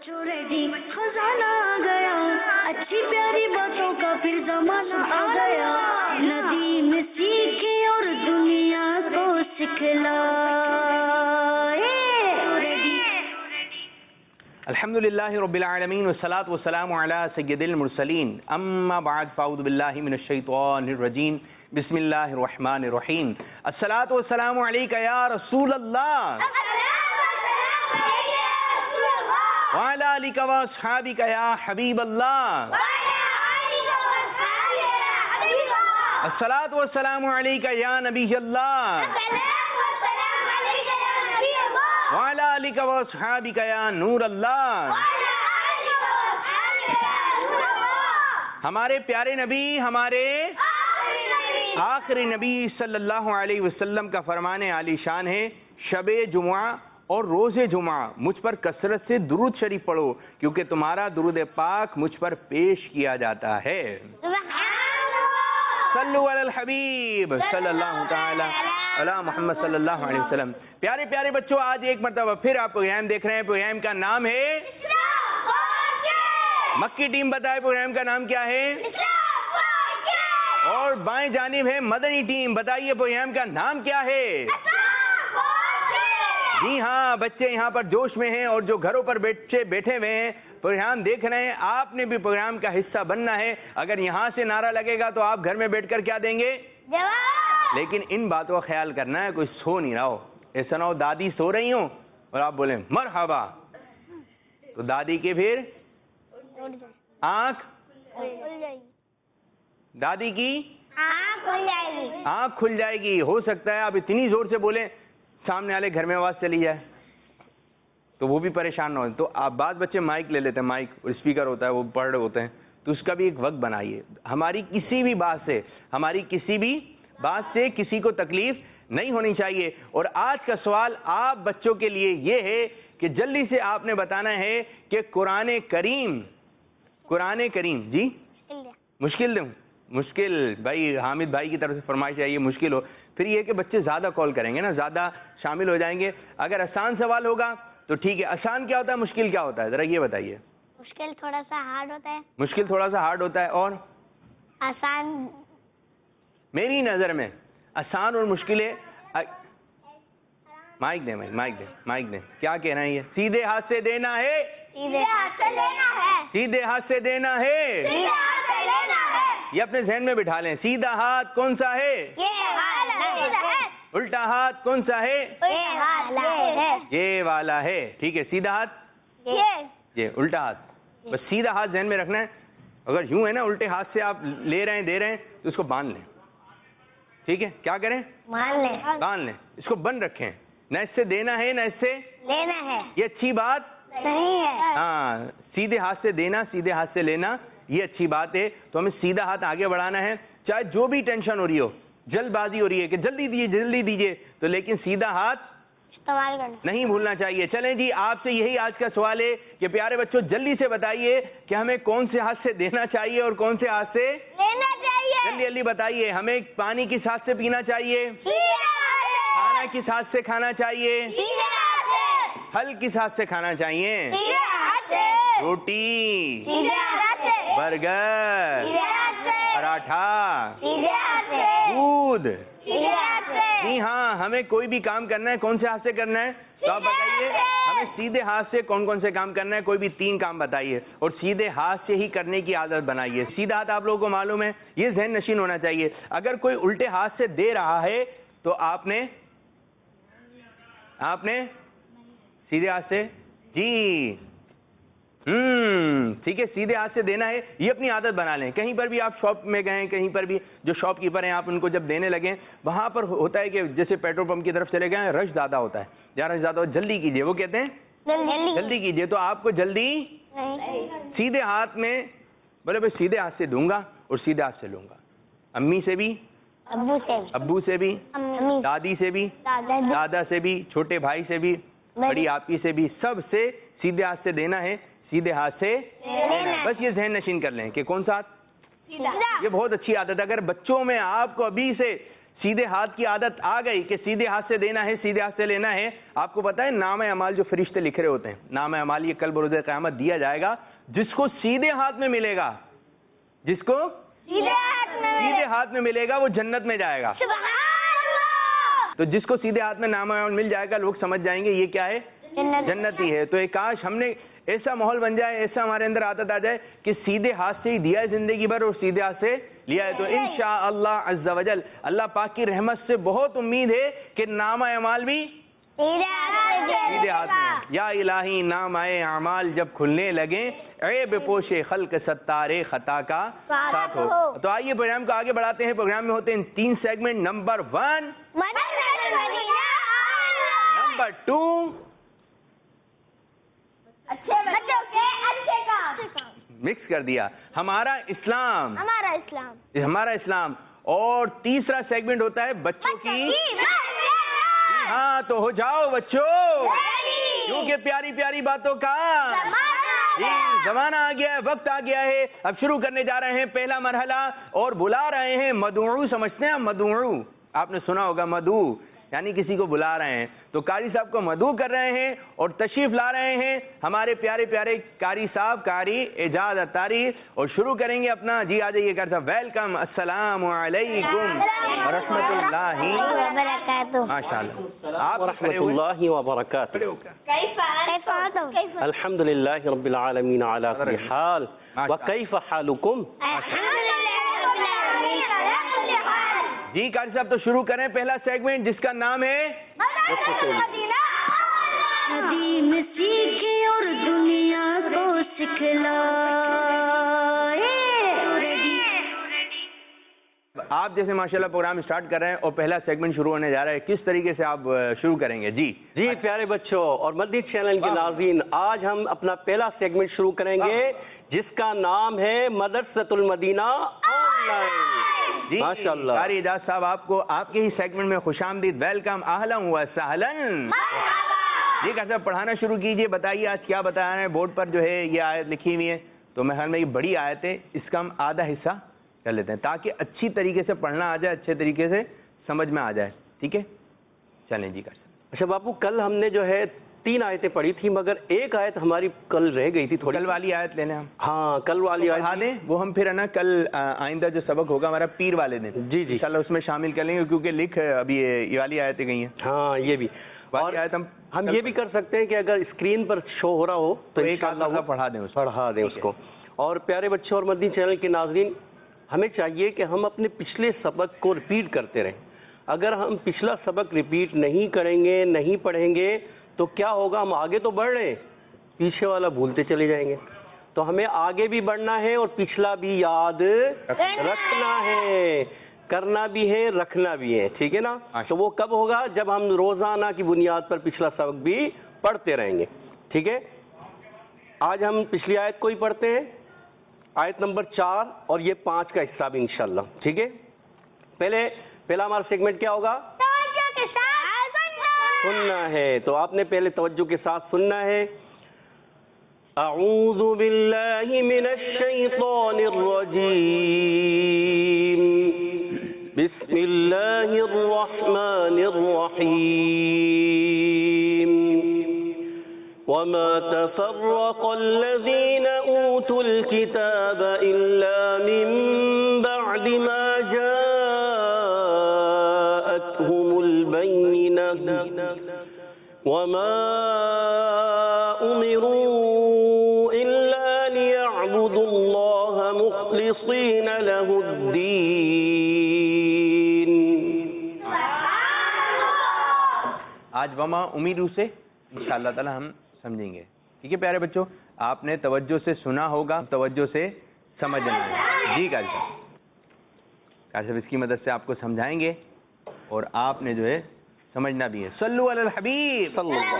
बच्चों रेडी खजाना आ गया, अच्छी प्यारी बातों का फिर जमाना आ गया, नदी में सीखे और दुनिया को सिखलाए। अल्हम्दुलिल्लाहि रब्बिल आलमीन वस्सलातु वस्सलामु अला सय्यिदिल मुरसलीन अम्मा बाद फ़अऊज़ु बिल्लाहि मिनश शैतानिर रजीम बिस्मिल्लाहिर रहमानिर रहीम अस्सलातु वस्सलामु अलैका या रसूल अल्लाह व अला आलिका व अस्हाबिका या हबीब अल्लाह अस्सलातु वस्सलामु अलैका या नबी अल्लाह व अला आलिका व अस्हाबिका या नूर अल्लाह। हमारे प्यारे नबी, हमारे आखिरी नबी सल्लल्लाहु अलैहि वसल्लम का फरमाने आली शान है, शबे जुमा और रोज़े जुमा मुझ पर कसरत से दुरूद शरीफ पढ़ो, क्योंकि तुम्हारा दुरूद पाक मुझ पर पेश किया जाता है। सल्लु अलल हबीब सल्लल्लाहु तआला अला मोहम्मद सल्लल्लाहु अलैहि वसल्लम। प्यारे प्यारे बच्चों, आज एक मरतबा फिर आप प्रोग्राम देख रहे हैं। प्रोग्राम का नाम है मक्की टीम। बताए प्रोग्राम का नाम क्या है? और बाएं जानिब है मदनी टीम। बताइए प्रोग्राम का नाम क्या है? जी हाँ, बच्चे यहाँ पर जोश में हैं और जो घरों पर बच्चे बैठे हुए हैं प्रोग्राम देख रहे हैं, आपने भी प्रोग्राम का हिस्सा बनना है। अगर यहाँ से नारा लगेगा तो आप घर में बैठकर क्या देंगे? जवाब। लेकिन इन बातों का ख्याल करना है, कोई सो नहीं रहा हो। ऐसा ना हो दादी सो रही हो और आप बोले मरहबा, तो दादी के फिर आंख, दादी की आंख खुल जाएगी। हो सकता है आप इतनी जोर से बोले सामने वाले घर में आवाज चली जाए, तो वो भी परेशान ना हो। तो आप बाद बच्चे माइक ले लेते हैं, माइक और स्पीकर होता है, वो पढ़ रहे होते हैं, तो उसका भी एक वक्त बनाइए। हमारी किसी भी बात से किसी को तकलीफ नहीं होनी चाहिए। और आज का सवाल आप बच्चों के लिए ये है कि जल्दी से आपने बताना है कि कुरान करीम जी मुश्किल दूं? मुश्किल भाई हामिद भाई की तरफ से फरमाइश चाहिए मुश्किल हो। फिर ये कि बच्चे ज्यादा कॉल करेंगे ना, ज्यादा शामिल हो जाएंगे। अगर आसान सवाल होगा तो ठीक है। आसान क्या होता है, मुश्किल क्या होता है, जरा ये बताइए। मुश्किल थोड़ा सा हार्ड होता है। मुश्किल थोड़ा सा हार्ड होता है और आसान मेरी नजर में आसान और मुश्किलें माइक दे क्या कह रहे हैं ये? सीधे हाथ से देना है, सीधे हाथ से लेना है, सीधे हाथ से देना है, सीधे हाथ से लेना है। ये अपने जहन में बिठा लें। सीधा हाथ कौन सा है? ये है। उल्टा हाथ कौन सा है? ये है। ये वाला है। ठीक है, सीधा हाथ ये उल्टा हाथ, बस सीधा हाथ जहन में रखना है। अगर यूं है ना, उल्टे हाथ से आप ले रहे हैं दे रहे हैं, तो इसको बांध लें। ठीक है, क्या करें? बांध लें, इसको बंद रखें। न इससे देना है न इससे लेना है। ये अच्छी बात नहीं है। हाँ, सीधे हाथ से देना, सीधे हाथ से लेना, ये अच्छी बात है। तो हमें सीधा हाथ आगे बढ़ाना है, चाहे जो भी टेंशन हो रही हो, जल्दबाजी हो रही है कि जल्दी दीजिए, तो लेकिन सीधा हाथ इस्तेमाल करना नहीं भूलना चाहिए। चलें जी, आपसे यही आज का सवाल है कि प्यारे बच्चों जल्दी से बताइए कि हमें कौन से हाथ से देना चाहिए और कौन से हाथ से लेना चाहिए। जल्दी बताइए। हमें पानी किस हाथ से पीना चाहिए? खाना किस हाथ से खाना चाहिए? फल किस हाथ से खाना चाहिए? रोटी, बर्गर, पराठा, दूध। जी हाँ, हमें कोई भी काम करना है कौन से हाथ से करना है? तो आप बताइए हमें सीधे हाथ से कौन कौन से काम करना है। कोई भी 3 काम बताइए और सीधे हाथ से ही करने की आदत बनाइए। सीधा हाथ आप लोगों को मालूम है, ये ज़हन नशीन होना चाहिए। अगर कोई उल्टे हाथ से दे रहा है तो आपने सीधे हाथ से जी ठीक है, सीधे हाथ से देना है। ये अपनी आदत बना लें। कहीं पर भी आप शॉप में गए, कहीं पर भी जो शॉपकीपर हैं, आप उनको जब देने लगे, वहां पर होता है कि जैसे पेट्रोल पंप की तरफ चले गए, रश ज्यादा होता है, जहाँ रश ज्यादा हो जल्दी कीजिए, वो कहते हैं जल्दी कीजिए। तो आपको जल्दी सीधे हाथ में बोले भाई सीधे हाथ से दूंगा और सीधे हाथ से लूंगा। अम्मी से भी, अब्बू से भी, दादी से भी, दादा से भी, छोटे भाई से भी, बड़ी आपी से भी, सब से सीधे हाथ से देना है, सीधे हाथ से बस ये ज़हन नशीन कर लें कि कौन सा हाथ। ये बहुत अच्छी आदत है। अगर बच्चों में आपको अभी से سیدھے ہاتھ کی عادت آ گئی کہ سیدھے ہاتھ سے دینا ہے، سیدھے ہاتھ سے لینا ہے. آپ کو پتا ہے نام اعمال جو فرشتے لکھ رہے ہوتے ہیں، نام اعمال یہ کل بروز قیامت دیا جائے گا. جس کو سیدھے ہاتھ میں ملے گا، جس کو سیدھے ہاتھ میں ملے گا وہ جنت میں جائے گا. تو جس کو سیدھے ہاتھ میں نام اعمال مل جائے گا لوگ سمجھ جائیں گے یہ کیا ہے، جنتی ہے. تو ایک کاش ہم نے ایسا ماحول بن جائے، ایسا ہمارے اندر عادت آ جائے کہ سیدھے ہاتھ سے ہی دیا ہے زندگی بھر اور سیدھے ہاتھ سے لیا ہے. تو انشاءاللہ عز و جل اللہ پاک کی رحمت سے بہت امید ہے کہ نام اعمال بھی سیدھے ہاتھ میں. یا الہی نام اعمال جب کھلنے لگیں، عیب پوش خلق ستار خطا کا ساتھ ہو. تو آئیے پروگرام کو آگے بڑھاتے ہیں. پروگرام میں ہوتے ہیں 3 سیگمنٹ. نمبر 1، نمبر 2، مکس کر دیا، ہمارا اسلام، ہمارا اسلام. اور تیسرا سیگمنٹ ہوتا ہے بچوں کی. ہاں تو ہو جاؤ بچوں، کیونکہ پیاری پیاری باتوں کا زمانہ آ گیا ہے، وقت آ گیا ہے. اب شروع کرنے جا رہے ہیں پہلا مرحلہ اور بلا رہے ہیں مدعو. سمجھتے ہیں مدعو؟ آپ نے سنا ہوگا مدعو یعنی کسی کو بلا رہے ہیں. تو قاری صاحب کو مدعو کر رہے ہیں اور تشریف لا رہے ہیں ہمارے پیارے پیارے قاری صاحب، قاری اعجاز اتاری. اور شروع کریں گے اپنا. جی آ جائیے قاری صاحب. ویلکم، السلام علیکم ورحمۃ اللہ وبرکاتہ. ماشاء اللہ. آپ ورحمۃ اللہ وبرکاتہ. الحمد للہ رب العالمین علی کل حال. وکیف حالکم؟ جی قاری صاحب تو شروع کریں پہلا سیگمنٹ جس کا نام ہے ندیم سیکھے اور دنیا کو سکھلائے. آپ جیسے ماشاءاللہ پروگرام اسٹارٹ کر رہے ہیں اور پہلا سیگمنٹ شروع ہونے جا رہا ہے، کس طریقے سے آپ شروع کریں گے؟ جی پیارے بچوں اور مدنی چینل کے ناظرین، آج ہم اپنا پہلا سیگمنٹ شروع کریں گے جس کا نام ہے مدرسۃ المدینہ آن لائن. جی ماشاءاللہ. قاری اعجاز صاحب آپ کو آپ کے ہی سیگمنٹ میں خوش آمدید. ویلکم، اہلا و سہلا. جی قاری صاحب پڑھانا شروع کیجئے. بتائیے آج کیا بتا رہے ہیں. بورڈ پر جو ہے یہ آیت لکھی ہوئی ہے تو میں خیال میں یہ بڑی آیت ہے، اس کا ہم آدھا حصہ کر لیتے ہیں تاکہ اچھی طریقے سے پڑھنا آ جائے، اچھے طریقے سے سمجھ میں آ جائے. ٹھیک ہے چلیں جی قاری صاحب. اچھا باپو، کل ہم نے جو ہے 3 آیتیں پڑھی تھی مگر ایک آیت ہماری کل رہ گئی تھی تھوڑی. کل والی آیت لینے ہم. ہاں کل والی آیت پڑھا دیں، وہ ہم پھر ہے نا کل آئندہ جو سبق ہوگا ہمارا پیر والے دن جی انشاءاللہ اس میں شامل کر لیں گے کیونکہ لکھ ابھی یہ والی آیتیں گئی ہیں. ہاں یہ بھی. اور ہم یہ بھی کر سکتے ہیں کہ اگر اسکرین پر شو ہو رہا ہو تو انشاءاللہ پڑھا دیں اس کو. اور پیارے بچوں اور مدنی چینل کے ناظرین، ہمیں چاہیے کہ ہم اپنے پچھلے سبق کو ریپیٹ کرتے رہیں. اگر ہم پچھلا سبق ریپیٹ نہیں کریں گے، نہیں پڑھیں گے تو کیا ہوگا؟ ہم آگے تو بڑھ رہے ہیں، پیچھے والا بھولتے چلے جائیں گے. تو ہمیں آگے بھی بڑھنا ہے اور پچھلا بھی یاد رکھنا ہے، کرنا بھی ہے، رکھنا بھی ہے. ٹھیک ہے نا؟ تو وہ کب ہوگا؟ جب ہم روزانہ کی بنیاد پر پچھلا سبق بھی پڑھتے رہیں گے. ٹھیک ہے، آج ہم پچھلی آیت کو ہی پڑھتے ہیں، آیت نمبر 4 اور یہ 5 کا حصہ بھی انشاءاللہ. ٹھیک ہے، پہلا ہمارا سیگمنٹ کیا ہوگا؟ سننا ہے. تو آپ نے پہلے توجہ کے ساتھ سننا ہے. اعوذ باللہ من الشیطان الرجیم، بسم اللہ الرحمن الرحیم. وما تفرق الذین اوتوا الكتاب الا من بعد ما جاءتهم البینۃ وما امروا الا ليعبدوا الله مخلصین له الدین. آج وما امیدو سے انشاءاللہ تعالی ہم سمجھیں گے. ٹھیک ہے پیارے بچوں، آپ نے توجہ سے سنا ہوگا، توجہ سے سمجھنا ہے. جی قاری صاحب اس کی مدد سے آپ کو سمجھائیں گے اور آپ نے جو ہے سمجھنا بھی ہے. صلو علی الحبیب صلی اللہ.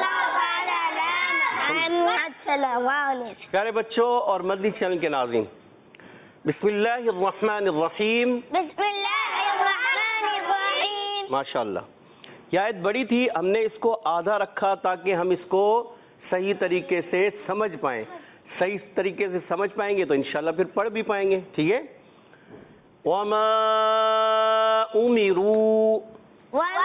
پیارے بچوں اور مدنی چینل کے ناظرین، بسم اللہ الرحمن الرحیم. بسم اللہ الرحمن الرحیم. ماشاءاللہ. یہ آیت بڑی تھی، ہم نے اس کو آدھا رکھا تاکہ ہم اس کو صحیح طریقے سے سمجھ پائیں. صحیح طریقے سے سمجھ پائیں گے تو انشاءاللہ پھر پڑھ بھی پائیں گے. ٹھیک ہے. وما उमिरू। वमा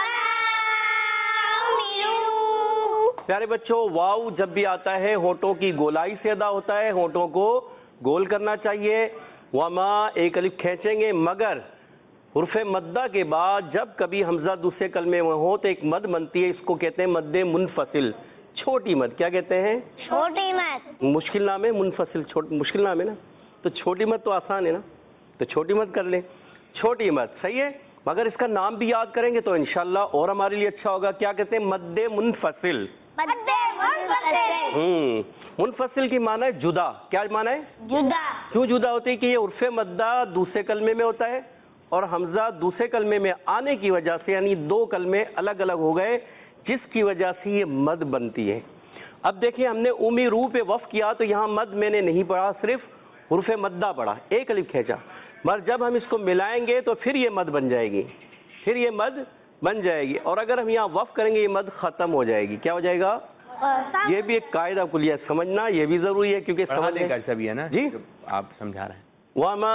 उमिरू। प्यारे बच्चों, वाव जब भी आता है होठों की गोलाई से अदा होता है, होठों को गोल करना चाहिए। वमा एक अलिफ खींचेंगे, मगर हुर्फ़े मद्दा के बाद जब कभी हमजा दूसरे कलमे में हो तो एक मद बनती है, इसको कहते हैं मद्दे मुनफसिल, छोटी मद। क्या कहते हैं? छोटी मत। मुश्किल नाम है मुनफसिल, मुश्किल नाम है ना, तो छोटी मद तो आसान है ना, तो छोटी मद कर लें, छोटी मद। सही है, मगर इसका नाम भी याद करेंगे तो इंशाल्लाह और हमारे लिए अच्छा होगा। क्या कहते हैं? मद्दे मुनफसिल। मद्दे मुनफसिल। मुनफसिल की माना है जुदा। क्या माना है? जुदा। क्यों जुदा होती है? कि ये उर्फ़े मद्दा दूसरे कलमे में होता है और हमजा दूसरे कलमे में आने की वजह से, यानी दो कलमे अलग अलग हो गए, जिसकी वजह से ये मद बनती है। अब देखिए, हमने उमीरू पे वफ किया तो यहाँ मद मैंने नहीं पढ़ा, सिर्फ हुर्फ़े मद्दा पढ़ा, एक अलिफ खींचा। मगर जब हम इसको मिलाएंगे तो फिर ये मद बन जाएगी, फिर ये मद बन जाएगी। और अगर हम यहाँ वफ करेंगे ये मद खत्म हो जाएगी। क्या हो जाएगा? ये भी एक कायदा कुलिया समझना, ये भी जरूरी है, क्योंकि समझने का सभी है ना जी, आप समझा रहे हैं। वमा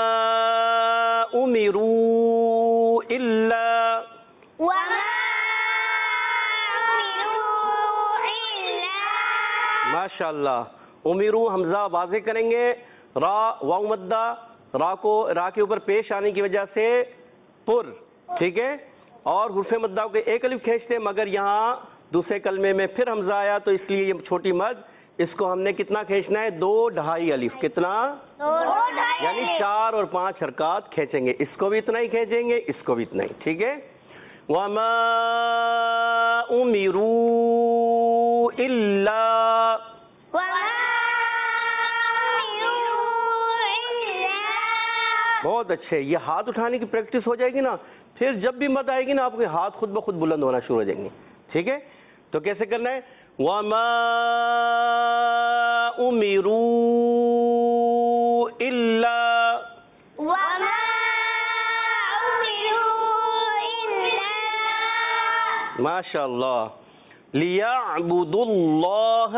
उमिरू इल्ला। वमा उमिरू इल्ला। माशाअल्लाह। उमिरू हमजा वाज़े करेंगे, रा वाव मद्दा, रा को रा के ऊपर पेश आने की वजह से पुर, ठीक है, और हुर्फ़े मद्दा के एक अलिफ खींचते, मगर यहाँ दूसरे कलमे में फिर हमजा आया तो इसलिए ये छोटी मद, इसको हमने कितना खींचना है? 2 ढाई अलिफ। कितना? 2 ढाई। यानी 4 और 5 हरकत खींचेंगे, इसको भी इतना ही खींचेंगे, इसको भी इतना ही, ठीक है। वमा उमिरू इल्ला। वमा उमिरू इल्ला। बहुत अच्छे, ये हाथ उठाने की प्रैक्टिस हो जाएगी ना, फिर जब भी मद आएगी ना आपके हाथ खुद ब खुद बुलंद होना शुरू हो जाएंगे, ठीक है। तो कैसे करना है? वमा उमिरू इल्ला। वमा उमिरू इल्ला। माशाअल्लाह। लियअबुदुल्लाह।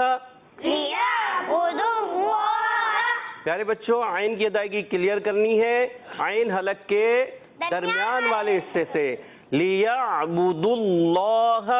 लियअबुदुल्लाह। प्यारे बच्चों, आइन की अदायगी क्लियर करनी है, आइन हलक के दरमियान वाले हिस्से से। लियअबुदुल्लाह।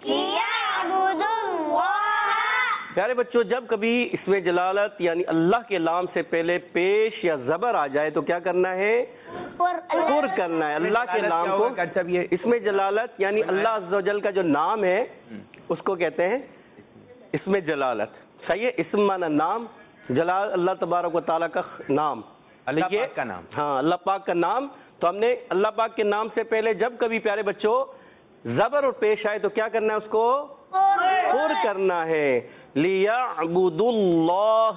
प्यारे बच्चों, जब कभी इसमें जलालत यानी अल्लाह के नाम से पहले पेश या जबर आ जाए तो क्या करना है? पुर करना है अल्लाह के नाम को। अच्छा, ये इसमें जलालत यानी अल्लाह अज़्ज़ व जल का जो नाम है उसको कहते हैं इसमें जलालत। सही है, इसम माना नाम, जलाल अल्लाह तबारक व तआला का नाम, अल्लाह पाक का नाम। हाँ, अल्लाह पाक का नाम। तो हमने अल्लाह पाक के नाम से पहले जब कभी प्यारे बच्चों जबर और पेश आए तो क्या करना है? उसको पुर करना है। लियअबुदुल्लाह।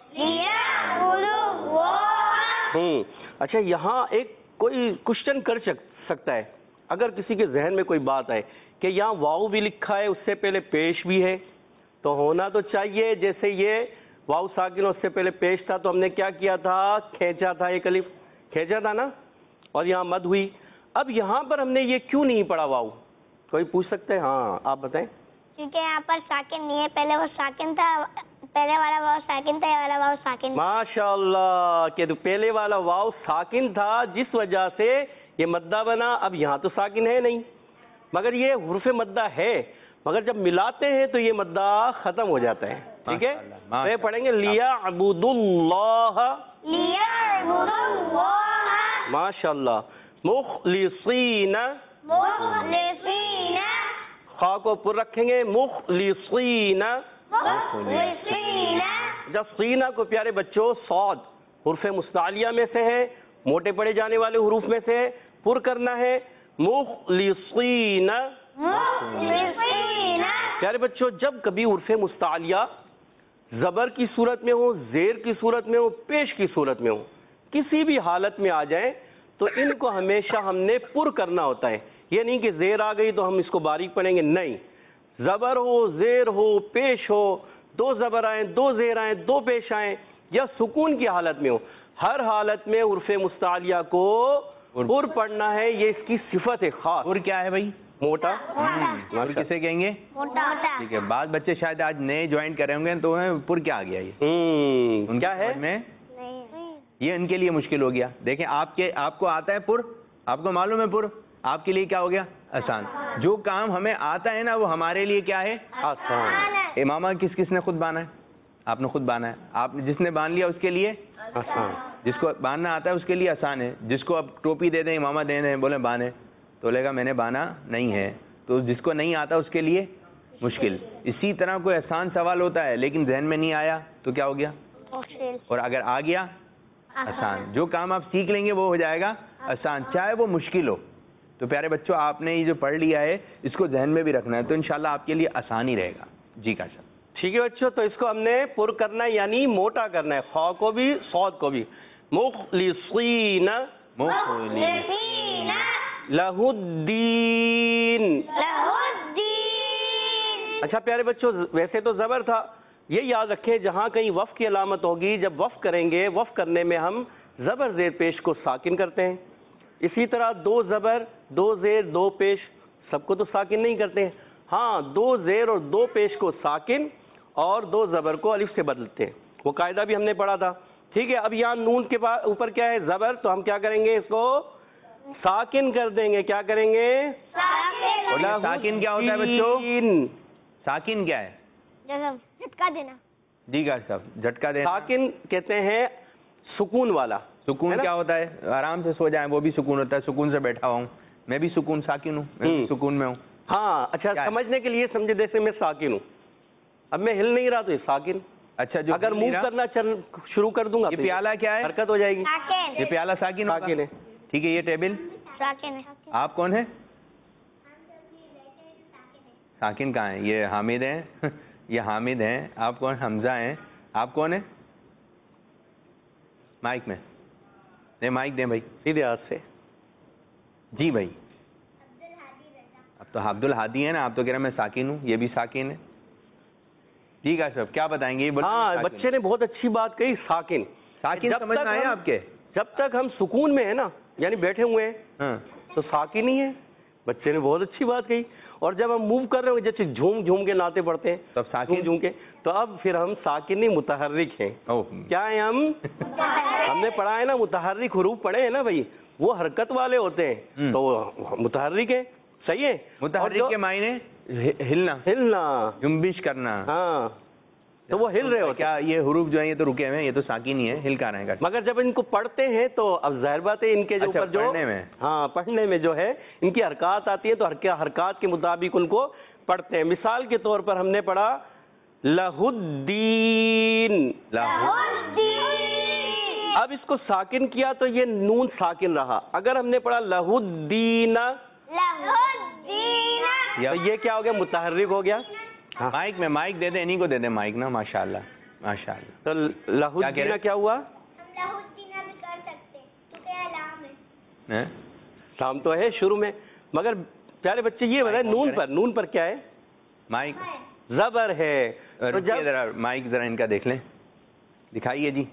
अच्छा, यहाँ एक कोई क्वेश्चन कर सकता है, अगर किसी के जहन में कोई बात आए कि यहाँ वाव भी लिखा है, उससे पहले पेश भी है, तो होना तो चाहिए जैसे ये वाव साकिन उससे पहले पेश था तो हमने क्या किया था? खींचा था, एक अलिफ खींचा था ना, और यहाँ मद हुई। अब यहाँ पर हमने ये क्यों नहीं पढ़ा वाव? कोई पूछ सकते हैं? हाँ, आप बताएं। क्योंकि यहाँ पर साकिन नहीं है, पहले वो साकिन था, पहले वाला वाव साकिन था, ये वाला वाव साकिन। माशाअल्लाह, कि तो पहले वाला वाव साकिन था जिस वजह से ये मद्दा बना। अब यहाँ तो साकिन है नहीं, मगर ये हुर्फ़े मद्दा है, मगर जब मिलाते हैं तो ये मद्दा खत्म हो जाता है, ठीक है। तो ये पढ़ेंगे लियअबुदुल्लाह। लियअबुदुल्लाह। माशाअल्लाह। मुखलिसीना। मुखलिसीना। खा को पुर रखेंगे, मुखलिसीना। मुखलिसीना। जब सीना को प्यारे बच्चों सौद हुर्फ़े मुस्तालिया में से है, मोटे पड़े जाने वाले हुरूफ में से पुर करना है। मुखलिसीना। मुखलिसीना। प्यारे बच्चों, जब कभी उर्फ़े मुस्तालिया जबर की सूरत में हो, जेर की सूरत में हो, पेश की सूरत में हो, किसी भी हालत में आ जाए तो इनको हमेशा हमने पुर करना होता है। ये नहीं कि जेर आ गई तो हम इसको बारीक पढ़ेंगे, नहीं, जबर हो, जेर हो, पेश हो, 2 जबर आए, 2 जेर आए, 2 पेश आए, या सुकून की हालत में हो, हर हालत में उर्फ़े मुस्तालिया को पुर पढ़ना है। ये इसकी सिफत है खास। पुर क्या है भाई? मोटा। पुर किसे कहेंगे? मोटा। ठीक है, बाद बच्चे शायद आज नए ज्वाइन कर रहे होंगे तो पुर क्या आ गया? ये क्या है? में ये इनके लिए मुश्किल हो गया। देखें, आपको आता है पुर? آپ کو معلوم ہے پر آپ کے لیے کیا ہو گیا؟ آسان. جو کام ہمیں آتا ہے نا وہ ہمارے لیے کیا ہے؟ آسان. امامہ کس کس نے خود باندھا ہے؟ آپ نے خود باندھا ہے. آپ نے جس نے باندھ لیا اس کے لیے آسان. جس کو باندھنا آتا ہے اس کے لیے آسان ہے. جس کو اب ٹوپی دے دیں امامہ دے دیں بولیں باندھیں تو لے گا میں نے باندھا نہیں ہے. تو جس کو نہیں آتا اس کے لیے مشکل. اسی طرح کوئی آسان سوال ہوتا ہے لیکن ذہن میں نہیں آیا تو کیا ہو گیا؟ مشکل. اور اگر آ گیا آسان. جو کام آپ سیکھ لیں گے وہ ہو جائے گا آسان چاہے وہ مشکل ہو. تو پیارے بچوں آپ نے یہ جو پڑھ لیا ہے اس کو ذہن میں بھی رکھنا ہے تو انشاءاللہ آپ کے لیے آسان ہی رہے گا. جی کا شکر. ٹھیک ہے بچوں, تو اس کو ہم نے پر کرنا ہے یعنی موٹا کرنا ہے, خا کو بھی صاد کو بھی. مخلصین لہ الدین. اچھا پیارے بچوں ویسے تو زبر تھا, یہ یاد رکھیں جہاں کہیں وقف کی علامت ہوگی جب وقف کریں گے وقف کرنے میں ہم زبر زیر پیش کو ساکن کرتے ہیں. اسی طرح دو زبر دو زیر دو پیش سب کو تو ساکن نہیں کرتے ہیں. ہاں دو زیر اور دو پیش کو ساکن اور دو زبر کو الف سے بدلتے ہیں. وہ قاعدہ بھی ہم نے پڑھا تھا. ٹھیک ہے, اب یہاں نون کے اوپر کیا ہے؟ زبر. تو ہم کیا کریں گے؟ اس کو ساکن کر دیں گے. کیا کریں گے؟ اور یہ ساکن کیا ہوتا ہے بچوں؟ ساکن کیا ہے؟ جھٹکا دینا. جی گا صاحب جھٹکا دینا. ساکن کہتے ہیں سکون والا. سکون کیا ہوتا ہے؟ آرام سے سو جائیں وہ بھی سکون ہوتا ہے. سکون سے بیٹھا ہوا ہوں میں بھی سکون ساکن ہوں, میں بھی سکون میں ہوں. ہاں اچھا سمجھنے کے لیے سمجھے جیسے میں ساکن ہوں, اب میں ہل نہیں رہا تو یہ ساکن. اچھا جو اگر موو کرنا شروع کر دوں گا یہ پیالہ کیا ہے؟ حرکت ہو جائے گی. یہ پیالہ ساکن ساکن ہے. ٹھیک ہے. یہ ٹیبل ساکن ہے. آپ کون ہیں؟ ساکن کہاں ہیں؟ یہ حامد ہیں. یہ حامد ہیں. آپ کون؟ حمزہ ہیں. آپ کون ہیں؟ مائک میں نہیں, مائک دیں بھائی سیدھے ہاتھ سے. جی بھائی اب تو عبد الحادی ہے نا, آپ تو کہہ رہے ہیں میں ساکن ہوں. یہ بھی ساکن ہے. ٹھیک ہے صاحب کیا بتائیں گے؟ ہاں بچے نے بہت اچھی بات کہی. ساکن ساکن سمجھ میں آیا آپ کے؟ جب تک ہم سکون میں ہیں نا یعنی بیٹھے ہوئے ہیں ہاں تو ساکن ہی ہے. بچے نے بہت اچھی بات کہی. اور جب ہم موو کر رہے ہیں جیسے جھوم جھوم کے ناطے پڑھتے ہیں تب ساکن جھوم کے, تو اب پھر ہم ساکن نہیں متحرک ہیں. کیا ہیں ہم نے پڑھا ہے نا متحرک حروف پڑھے ہیں نا بھائی, وہ حرکت والے ہوتے ہیں تو وہ متحرک ہیں. صحیح ہے. متحرک کے معنی ہلنا ہلنا جنبش کرنا. ہاں تو وہ ہل رہے ہوتے. کیا یہ حروف جو ہیں یہ تو رکے ہوئے ہیں, یہ تو ساکن ہی ہے, ہل کر رہے ہیں. مگر جب ان کو پڑھتے ہیں تو اب ظاہر بات ہے ان کے جو اوپر جو پڑھنے میں ہاں پڑھنے میں جو ہے ان کی حرکات آتی ہیں تو حرکات کے مطابق ان کو پڑھتے ہیں. مثال کے طور پر ہم نے پڑھا لہ الدین. اب اس کو ساکن کیا تو یہ نون ساکن رہا. اگر ہم نے پڑھا لہ الدین تو یہ کیا ہو گیا؟ متحرک ہو گیا. مائک میں مائک دے دیں, انہیں کو دے دیں مائک نا. ماشاءاللہ ماشاءاللہ. تو لہ الدین کیا ہوا؟ شام تو ہے شروع میں, مگر پیارے بچے یہ بتائیں نون پر کیا ہے؟ مائک زبر ہے. تو جب ذرا مائک ذرا ان کا دیکھ لیں, دکھائیے جی.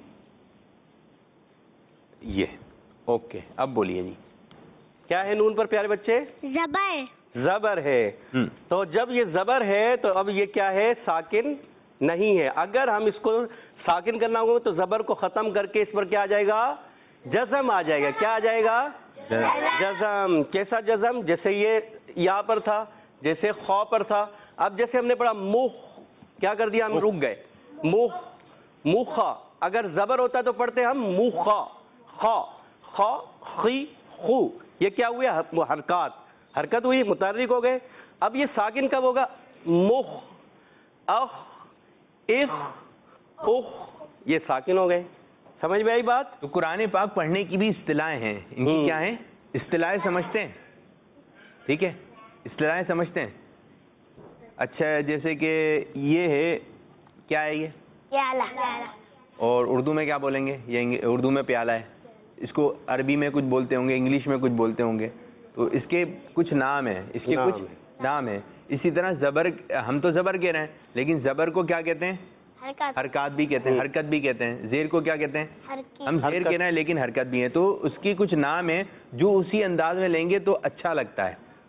یہ اوکے, اب بولیے جی. کیا ہے نون پر پیارے بچے؟ زبر. زبر ہے. تو جب یہ زبر ہے تو اب یہ کیا ہے؟ ساکن نہیں ہے. اگر ہم اس کو ساکن کرنا ہوگا تو زبر کو ختم کر کے اس پر کیا آ جائے گا؟ جزم آ جائے گا. کیا آ جائے گا؟ جزم. کیسا جزم؟ جیسے یہ یہاں پر تھا, جیسے خو پر تھا. اب جیسے ہم نے پڑھا مخ, کیا کر دیا؟ ہم رک گئے. مخ مخا. اگر زبر ہوتا تو پڑھتے ہم مخا. خا خا خی خو. یہ کیا ہوئے؟ حرکت ہوئی, متحرک ہو گئے. اب یہ ساکن کب ہوگا؟ مخ اخ اخ اخ, یہ ساکن ہو گئے. سمجھ میں آئی بات؟ تو قرآن پاک پڑھنے کی بھی اصطلاحیں ہیں. ان کی کیا ہیں اصطلاحیں سمجھتے ہیں؟ ٹھیک ہے اصطلاحیں سمجھتے ہیں. اچھا جیسے کہ یہ ہے, کیا ہے یہ؟ پیالہ. اور اردو میں کیا بولیں گے؟ یہ اردو میں پیالہ ہے. اس کو عربی میں کچھ بولتے ہوں گے, انگلش میں کچھ بولتے ہوں گے. تو اس کے کچھ نام ہیں, اس کے کچھ نام ہیں. اسی طرح زبر, ہم تو زبر کہہ رہے ہیں لیکن زبر کو کیا کہتے ہیں؟ حرکات بھی کہتے ہیں, حرکت بھی کہتے ہیں. زیر کو کیا کہتے ہیں؟ ہم زیر کہہ رہے ہیں لیکن حرکت بھی ہے. تو اس کی کچھ نام ہیں جو اسی انداز میں لیں گے تو اچھا لگتا ہے. تو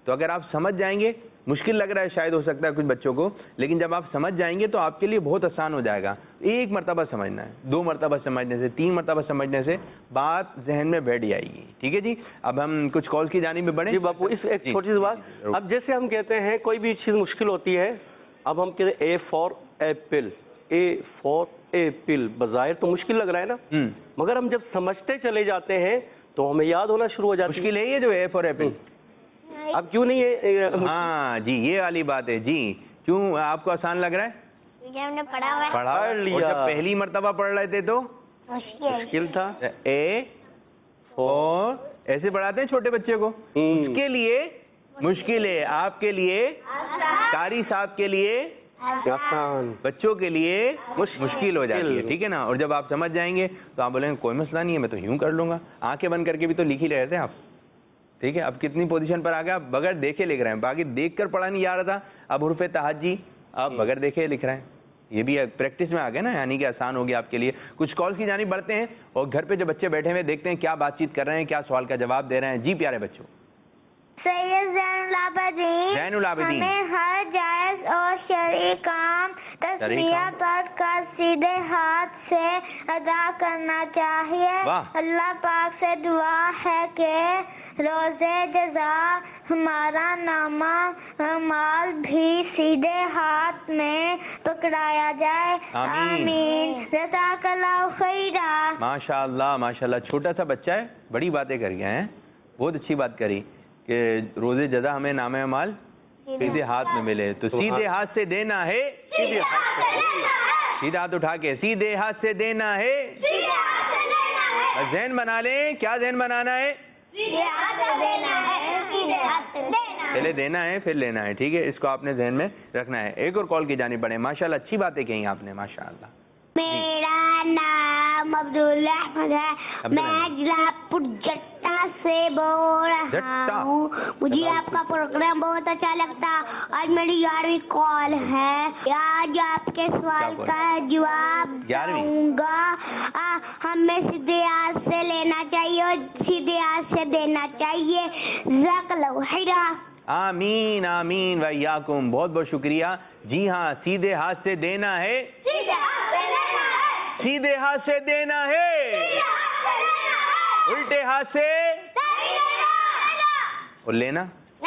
تو اگر آپ سمجھ جائیں گے، مشکل لگ رہا ہے شاید ہو سکتا ہے کچھ بچوں کو، لیکن جب آپ سمجھ جائیں گے تو آپ کے لیے بہت آسان ہو جائے گا. ایک مرتبہ سمجھنا ہے، 2 مرتبہ سمجھنے سے، 3 مرتبہ سمجھنے سے بات ذہن میں بیٹھ جائے گی. ٹھیک ہے جی، اب ہم کچھ کال کی جانب میں بڑھیں. جی باپو، اس ایک چھوٹی سی بات، اب جیسے ہم کہتے ہیں کوئی بھی چیز مشکل ہوتی ہے، اب ہم کہتے ہیں A for apple, A for apple, بظاہر تو مشکل لگ رہا ہے نا، مگر ہم جب سمجھتے چلے جاتے ہیں تو ہمیں یاد ہونا شروع ہو جاتی ہے. مشکل ہے یہ جو اے فار ایپل؟ اب کیوں نہیں ہے؟ ہاں جی، یہ والی بات ہے جی. کیوں آپ کو آسان لگ رہا ہے؟ یہ ہم نے پڑھا ہوا ہے. پڑھا لیا. اور جب پہلی مرتبہ پڑھ رہے تھے تو مشکل تھا. اے فور ایسے پڑھاتے ہیں چھوٹے بچے کو. اس کے لیے مشکل ہے، آپ کے لیے قاری صاحب کے لیے آسان، بچوں کے لیے مشکل ہو جاتی ہے. ٹھیک ہے نا. اور جب آپ سمجھ جائیں گے تو آپ بولیں گے کوئی مسئلہ نہیں ہے، میں تو یوں کر لوں گا. آنکھیں بند کر کے بھی تو لکھ ہی رہے تھے آپ. ٹھیک ہے، اب کتنی پوزیشن پر آ گئے، آپ بغیر دیکھے لکھ رہے ہیں. باقی دیکھ کر پڑھا نہیں جا رہا تھا، اب حروف تہجی آپ بغیر دیکھے لکھ رہے ہیں. یہ بھی پریکٹس میں آ گیا نا، یعنی کہ آسان ہو گیا آپ کے لیے. کچھ کالز کی جانب بڑھتے ہیں اور گھر پہ جو بچے بیٹھے ہوئے دیکھتے ہیں کیا بات چیت کر رہے ہیں، کیا سوال کا جواب دے رہے ہیں. جی پیارے بچوں. سید زین العابدین، ہمیں ہر جائز اور شرعی کام تسمیہ پڑھ کر سیدھے ہاتھ سے ادا کرنا چاہیے. اللہ پاک سے دعا ہے کہ روزے جزا ہمارا نامہ اعمال بھی سیدھے ہاتھ میں پکڑایا جائے. آمین. جزاک اللہ خیرا. ماشاء اللہ ماشاء اللہ. چھوٹا سا بچہ ہے، بڑی باتیں کر گیا ہے. بہت اچھی بات کری کہ روزے جزا ہمیں نامہ اعمال سیدھے ہاتھ میں ملے. تو سیدھے ہاتھ سے دینا ہے، سیدھا ہاتھ اٹھا کے سیدھے ہاتھ سے دینا ہے. ذہن بنا لیں. کیا ذہن بنانا ہے؟ پہلے دینا ہے پھر لینا ہے. ٹھیک ہے، اس کو آپ نے ذہن میں رکھنا ہے. ایک اور کال کی جانب بڑھیں. ماشاءاللہ اچھی باتیں کہیں آپ نے، ماشاءاللہ. میرا نام عبداللہ ہے، میں ضلع پرجٹا سے بول رہا ہوں. مجھے آپ کا پروگرام بہت اچھا لگتا. آج میری 11ویں کال ہے. آج آپ کے سوال کا جواب دوں گا. ہمیں سیدھے ہاتھ سے لینا چاہیے اور سیدھے ہاتھ سے دینا چاہیے. جزاک اللہ خیرا. آمین آمین وإیاکم. بہت بہت شکریہ. جی ہاں، سیدھے ہاتھ سے دینا ہے، سیدھے ہاتھ سے دینا ہے، الٹے ہاتھ سے اور لینا.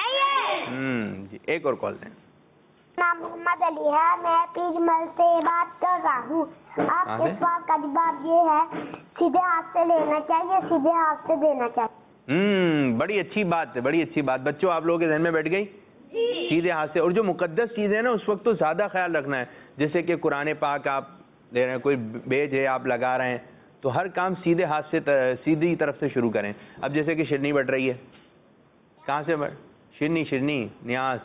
جی ایک اور کال دیں. نام محمد علی ہے، میں پیج مل سے بات کر رہا ہوں. آپ کے سوال کا جواب یہ ہے سیدھے ہاتھ سے لینا چاہیے، سیدھے ہاتھ سے دینا چاہیے. بڑی اچھی بات ہے، بڑی اچھی بات. بچوں آپ لوگوں کے ذہن میں بیٹھ گئی سیدھے ہاتھ سے. اور جو مقدس چیزیں ہیں نا اس وقت تو زیادہ خیال رکھنا ہے. جیسے کہ قرآن پاک آپ لے رہے ہیں، کوئی بیج ہے آپ لگا رہے ہیں، تو ہر کام سیدھے ہاتھ سے سیدھی طرف سے شروع کریں. اب جیسے کہ شرنی بٹ رہی ہے، کہاں سے شرنی نیاز،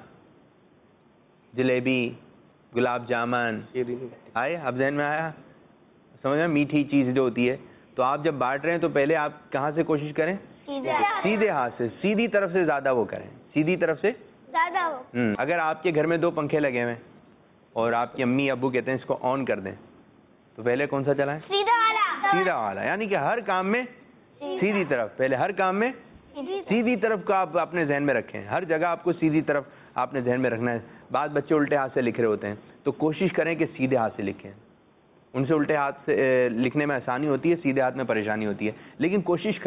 جلیبی، گلاب جامن آئے اب ذہن میں آیا؟ سمجھ میں میٹھی چیز جو ہوتی ہے. تو آپ جب بانٹ رہے ہیں تو پہلے آپ کہاں سے کوشش کریں؟ سیدھے ہاتھ سے، سیدھی طرف سے زیادہ وہ کریں، سیدھی طرف سے زیادہ ہو. اگر آپ کے گھر میں 2 پنکھے لگے ہوئے اور آپ کی امی ابو کہتے ہیں اس کو آن کر دیں، تو پہلے کون سا چلائیں؟ سیدھا والا. سیدھا والا. یعنی کہ ہر کام میں سیدھی طرف، پہلے ہر کام میں سیدھی طرف کو آپ اپنے ذہن میں رکھیں. ہر جگہ آپ کو سیدھی طرف آپ نے ذہن میں رکھنا ہے. بعض بچے الٹے ہاتھ سے لکھ رہے ہوتے ہیں، تو کوشش کریں کہ سیدھے ہاتھ سے لکھیں. ان سے الٹے ہاتھ سے لکھنے میں آسانی ہوتی ہے، سیدھے ہاتھ میں پریشانی ہوتی ہے. لیکن کوشش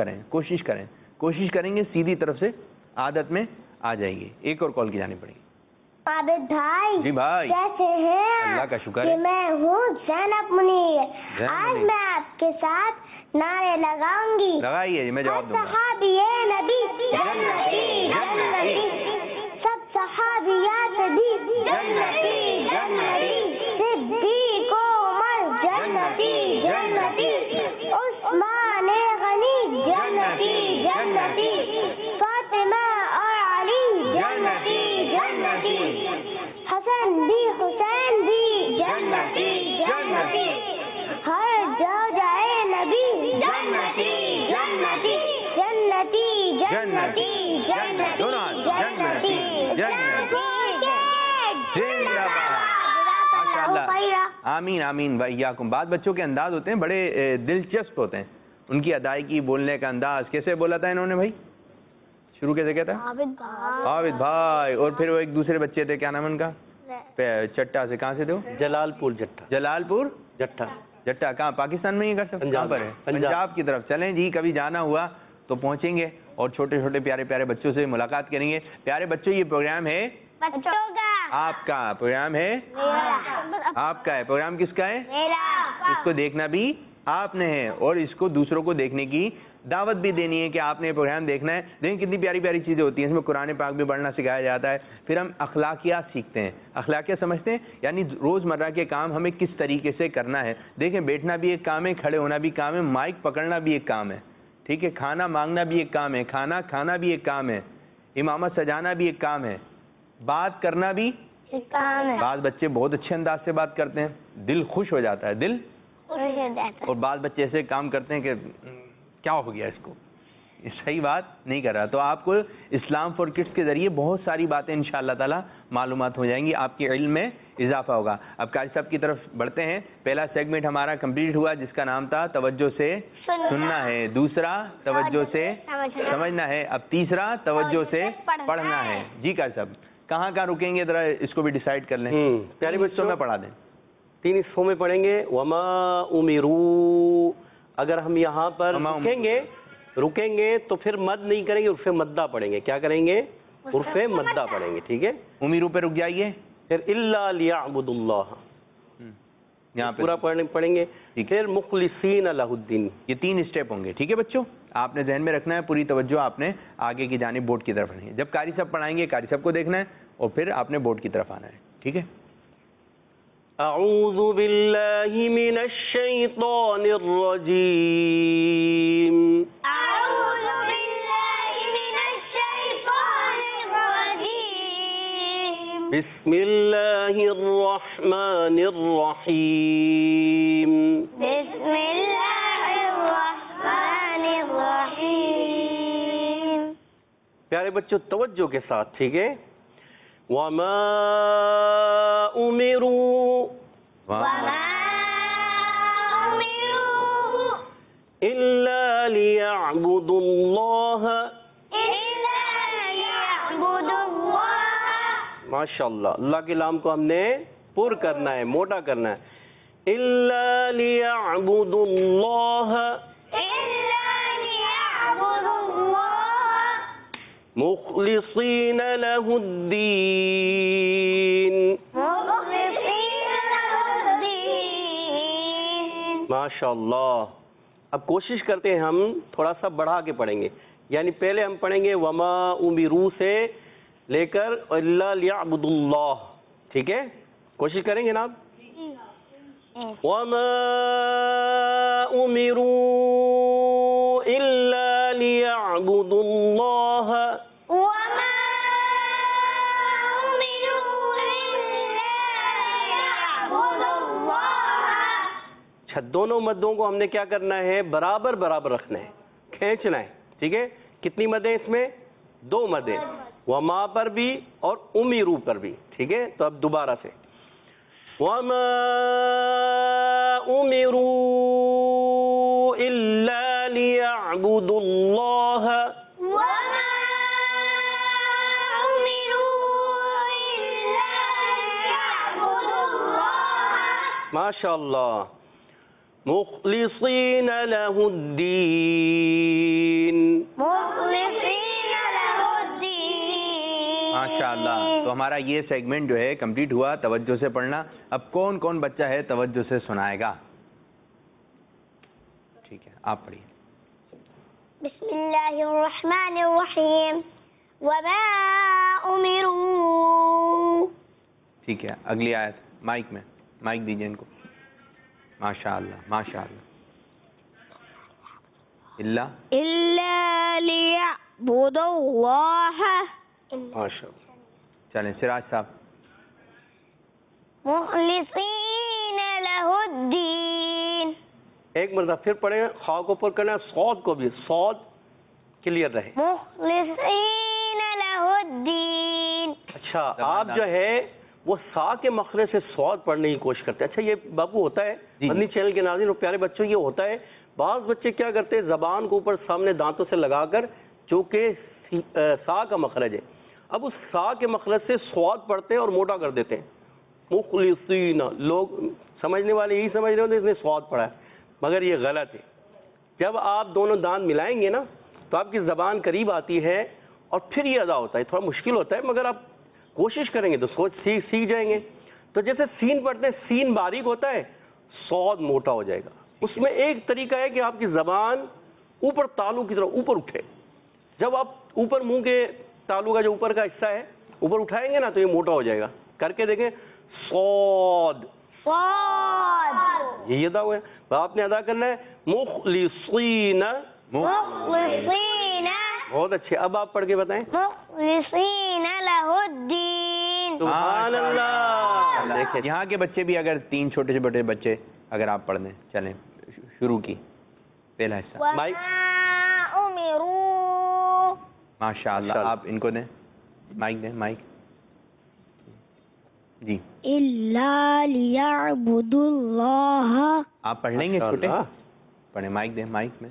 کریں گے سیدھی طرف سے عادت میں آ جائے گی. ایک اور کال کی جانی پڑے گی. عابد بھائی، جی بھائی، کیسے ہیں؟ اللہ کا شکر کہ ہے. میں ہوں زینب منیر. آج میں آپ کے ساتھ نعرے لگاؤں گی. لگائیے، میں جواب دوں گا. صحابی نبی جنتی جنتی، سب صحابیات بھی جنتی جنتی، صدیق عمر جنتی جنتی، عثمان غنی جنتی جنتی، فاطمہ اور علی جنتی جنتی، حسن بھی حسین بھی جنتی جنتی، ہر جو جائے نبی جنتی جنتی جنتی جنتی جنتی جنتی. آمین آمین وإیاکم. بعض بچوں کے انداز ہوتے ہیں بڑے دلچسپ ہوتے ہیں، ان کی ادائیگی، بولنے کا انداز. کیسے بولا تھا انہوں نے بھائی؟ شروع کیسے کہتا ہے؟ عابد بھائی. اور پھر وہ ایک دوسرے بچے تھے, کیا نام ان کا؟ چٹا سے. کہاں سے تھے وہ؟ جلال پور جٹا. جلال پور جٹا. جٹا کہاں؟ پاکستان میں ہی کر سکتے؟ کہاں پر ہے؟ پنجاب کی طرف. چلیں جی, کبھی جانا ہوا تو پہنچیں گے اور چھوٹے چھوٹے پیارے پیارے بچوں سے ملاقات کریں گے. پیارے بچوں, یہ پروگرام ہے بچوں کا, آپ کا پروگرام ہے, آپ کا ہے پروگرام. کس کا ہے؟ اس کو دیکھنا بھی آپ نے ہے, اور اس کو دوسروں کو دیکھنے کی دعوت بھی دینی ہے کہ آپ نے یہ پروگرام دیکھنا ہے. دیکھیں کتنی پیاری پیاری چیزیں ہوتی ہیں اس میں. قرآن پاک بھی پڑھنا سکھایا جاتا ہے. پھر ہم اخلاقیات سیکھتے ہیں. اخلاقیات سمجھتے ہیں یعنی روزمرہ کے کام ہمیں کس طریقے سے کرنا ہے. دیکھیں بیٹھنا بھی ایک کام ہے, کھڑے ہونا بھی کام ہے, مائک پکڑنا بھی ایک کام ہے, ٹھیک ہے, کھانا مانگنا بھی ایک کام ہے, کھانا کھانا بھی ایک کام ہے, امامت سجانا بھی ایک کام ہے, بات کرنا بھی کام ہے. بعض بچے بہت اچھے انداز سے بات کرتے ہیں, دل خوش ہو جاتا ہے, دل. اور بعض بچے ایسے کام کرتے ہیں کہ کیا ہو گیا اس کو, یہ صحیح بات نہیں کر رہا. تو آپ کو اسلام فار کڈس کے ذریعے بہت ساری باتیں انشاءاللہ تعالی معلومات ہو جائیں گی, آپ کے علم میں اضافہ ہوگا. اب قاری صاحب کی طرف بڑھتے ہیں. پہلا سیگمنٹ ہمارا کمپلیٹ ہوا جس کا نام تھا توجہ سے سننا ہے, دوسرا توجہ سے سمجھنا ہے, اب تیسرا توجہ سے پڑھنا ہے. جی قاری صاحب, کہاں رکیں گے ذرا اس کو بھی ڈیسائیڈ کر لیں. پیارے بچوں میں پڑھا دیں. 3 حصوں میں پڑھیں گے. وما امروا, اگر ہم یہاں پر رکیں گے تو پھر مد نہیں کریں گے, عرف مدہ پڑھیں گے. کیا کریں گے؟ عرف مدہ پڑھیں گے, ٹھیک ہے. امیروں پہ رک جائیے. پھر الا لیعبدوا اللہ, یہاں پہ پورا پڑھیں گے. پھر مخلصین لہ الدین. یہ 3 اسٹیپ ہوں گے, ٹھیک ہے بچوں. آپ نے ذہن میں رکھنا ہے, پوری توجہ آپ نے آگے کی جانب بورڈ کی طرف رکھنی ہے. جب قاری صاحب پڑھائیں گے قاری صاحب کو دیکھنا ہے اور پھر آپ نے بورڈ کی طرف آنا ہے, ٹھیک ہے. اعوذ باللہ من الشیطان الرجیم. اعوذ باللہ من الشیطان الرجیم. بسم اللہ الرحمن الرحیم. بسم اللہ الرحمن الرحیم. پیارے بچوں توجہ کے ساتھ, ٹھیک ہے. وما امروا الا لیعبدوا اللہ. ماشاءاللہ, اللہ کے نام کو ہم نے پر کرنا ہے, موٹا کرنا ہے. الا لیعبدوا اللہ مخلصین لہ الدین. ماشاءاللہ. اب کوشش کرتے ہیں ہم تھوڑا سا بڑھا کے پڑھیں گے, یعنی پہلے ہم پڑھیں گے وما امروا سے لے کر الا لیعبدوا اللہ, ٹھیک ہے. کوشش کریں گے نا آپ. وما امروا الا لیعبدوا اللہ. دونوں مدوں کو ہم نے کیا کرنا ہے؟ برابر برابر رکھنا ہے, کھینچنا ہے, ٹھیک ہے. کتنی مدیں اس میں؟ 2 مدیں, وما پر بھی اور امیرو پر بھی, ٹھیک ہے. تو اب دوبارہ سے وما امروا الا لیعبدوا اللہ. ماشاءاللہ. مخلصین لہ الدین. ماشاءاللہ. تو ہمارا یہ سیگمنٹ جو ہے کمپلیٹ ہوا توجہ سے پڑھنا. اب کون کون بچہ ہے توجہ سے سنائے گا؟ ٹھیک ہے, آپ پڑھیے. بسم اللہ الرحمن الرحیم. وما امروا. ٹھیک ہے, اگلی آیت مائک میں, مائک دیجیے ان کو. ماشاءاللہ ماشاءاللہ. الا لیعبدوا اللہ. ماشاءاللہ. چلیں سراج صاحب. مخلصین لہ الدین. ایک مرتبہ پھر پڑھیں, خواہ کو پر کرنا, صاد کو بھی, صاد کلیئر رہے. مخلصین لہ الدین. اچھا, آپ جو ہے وہ سا کے مخرج سے صاد پڑھنے کی کوشش کرتے ہیں. اچھا یہ بابو ہوتا ہے مدنی چینل کے ناظرین اور پیارے بچوں, یہ ہوتا ہے بعض بچے کیا کرتے ہیں زبان کو اوپر سامنے دانتوں سے لگا کر, جو کہ سا کا مخرج ہے. اب اس سا کے مخرج سے سواد پڑھتے ہیں اور موٹا کر دیتے ہیں. مخلصین, لوگ سمجھنے والے یہی سمجھ رہے ہوتے ہیں اس نے سواد پڑھا ہے, مگر یہ غلط ہے. جب آپ دونوں دانت ملائیں گے نا تو آپ کی زبان قریب آتی ہے اور پھر یہ ادا ہوتا ہے. تھوڑا مشکل ہوتا ہے مگر آپ کوشش کریں گے تو سیکھ جائیں گے. تو جیسے سین پڑھتے ہیں, سین باریک ہوتا ہے, سواد موٹا ہو جائے گا. اس میں ایک طریقہ ہے کہ آپ کی زبان اوپر تالو کی طرح اوپر اٹھے. جب آپ اوپر منہ کے تالو کا جو اوپر کا حصہ ہے اوپر اٹھائیں گے نا تو یہ موٹا ہو جائے گا. کر کے دیکھیں, صاد یہ ادا ہوا ہے. آپ نے ادا کرنا ہے مخلصین. بہت اچھے. اب آپ پڑھ کے بتائیں. مخلصین لہ الدین. سبحان اللہ. دیکھیں یہاں کے بچے بھی اگر 3 چھوٹے چھوٹے بچے اگر آپ پڑھ دیں, چلیں شروع کی پہلا حصہ. مائک ماشاء اللہ, آپ ان کو دیں مائک, دیں مائک جی. الا لیعبدوا اللہ. آپ پڑھ لیں گے چھوٹے, پڑھیں مائک دیں, مائک میں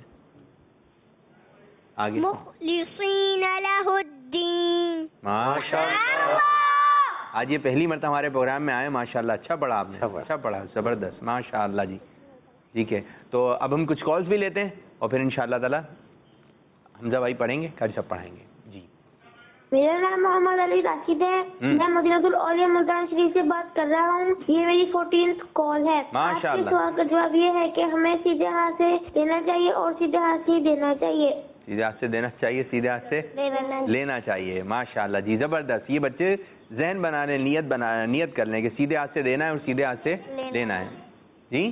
آگے. مخلصین لہ الدین. ماشاء اللہ, آج یہ پہلی مرتبہ ہمارے پروگرام میں آئے. ماشاء اللہ, اچھا پڑھا آپ نے, اچھا پڑھا, زبردست, ماشاء اللہ جی. ٹھیک ہے, تو اب ہم کچھ کالز بھی لیتے ہیں اور پھر انشاءاللہ تعالی حمزہ بھائی پڑھیں گے, قاری صاحب پڑھائیں گے. جی میرا نام محمد علی راشد ہے, میں مدینہ الاولیاء ملتان شریف سے بات کر رہا ہوں. یہ میری 14th کال ہے. ماشاء اللہ. سوال کا جواب یہ ہے کہ ہمیں سیدھے ہاتھ سے دینا چاہیے اور سیدھے ہاتھ سے دینا چاہیے. سیدھے ہاتھ سے دینا چاہیے, سیدھے ہاتھ سے لینا چاہیے. ماشاء اللہ جی, زبردست. یہ بچے ذہن بنا لیں, نیت کر لیں کہ سیدھے ہاتھ سے دینا ہے اور سیدھے ہاتھ سے لینا ہے. جی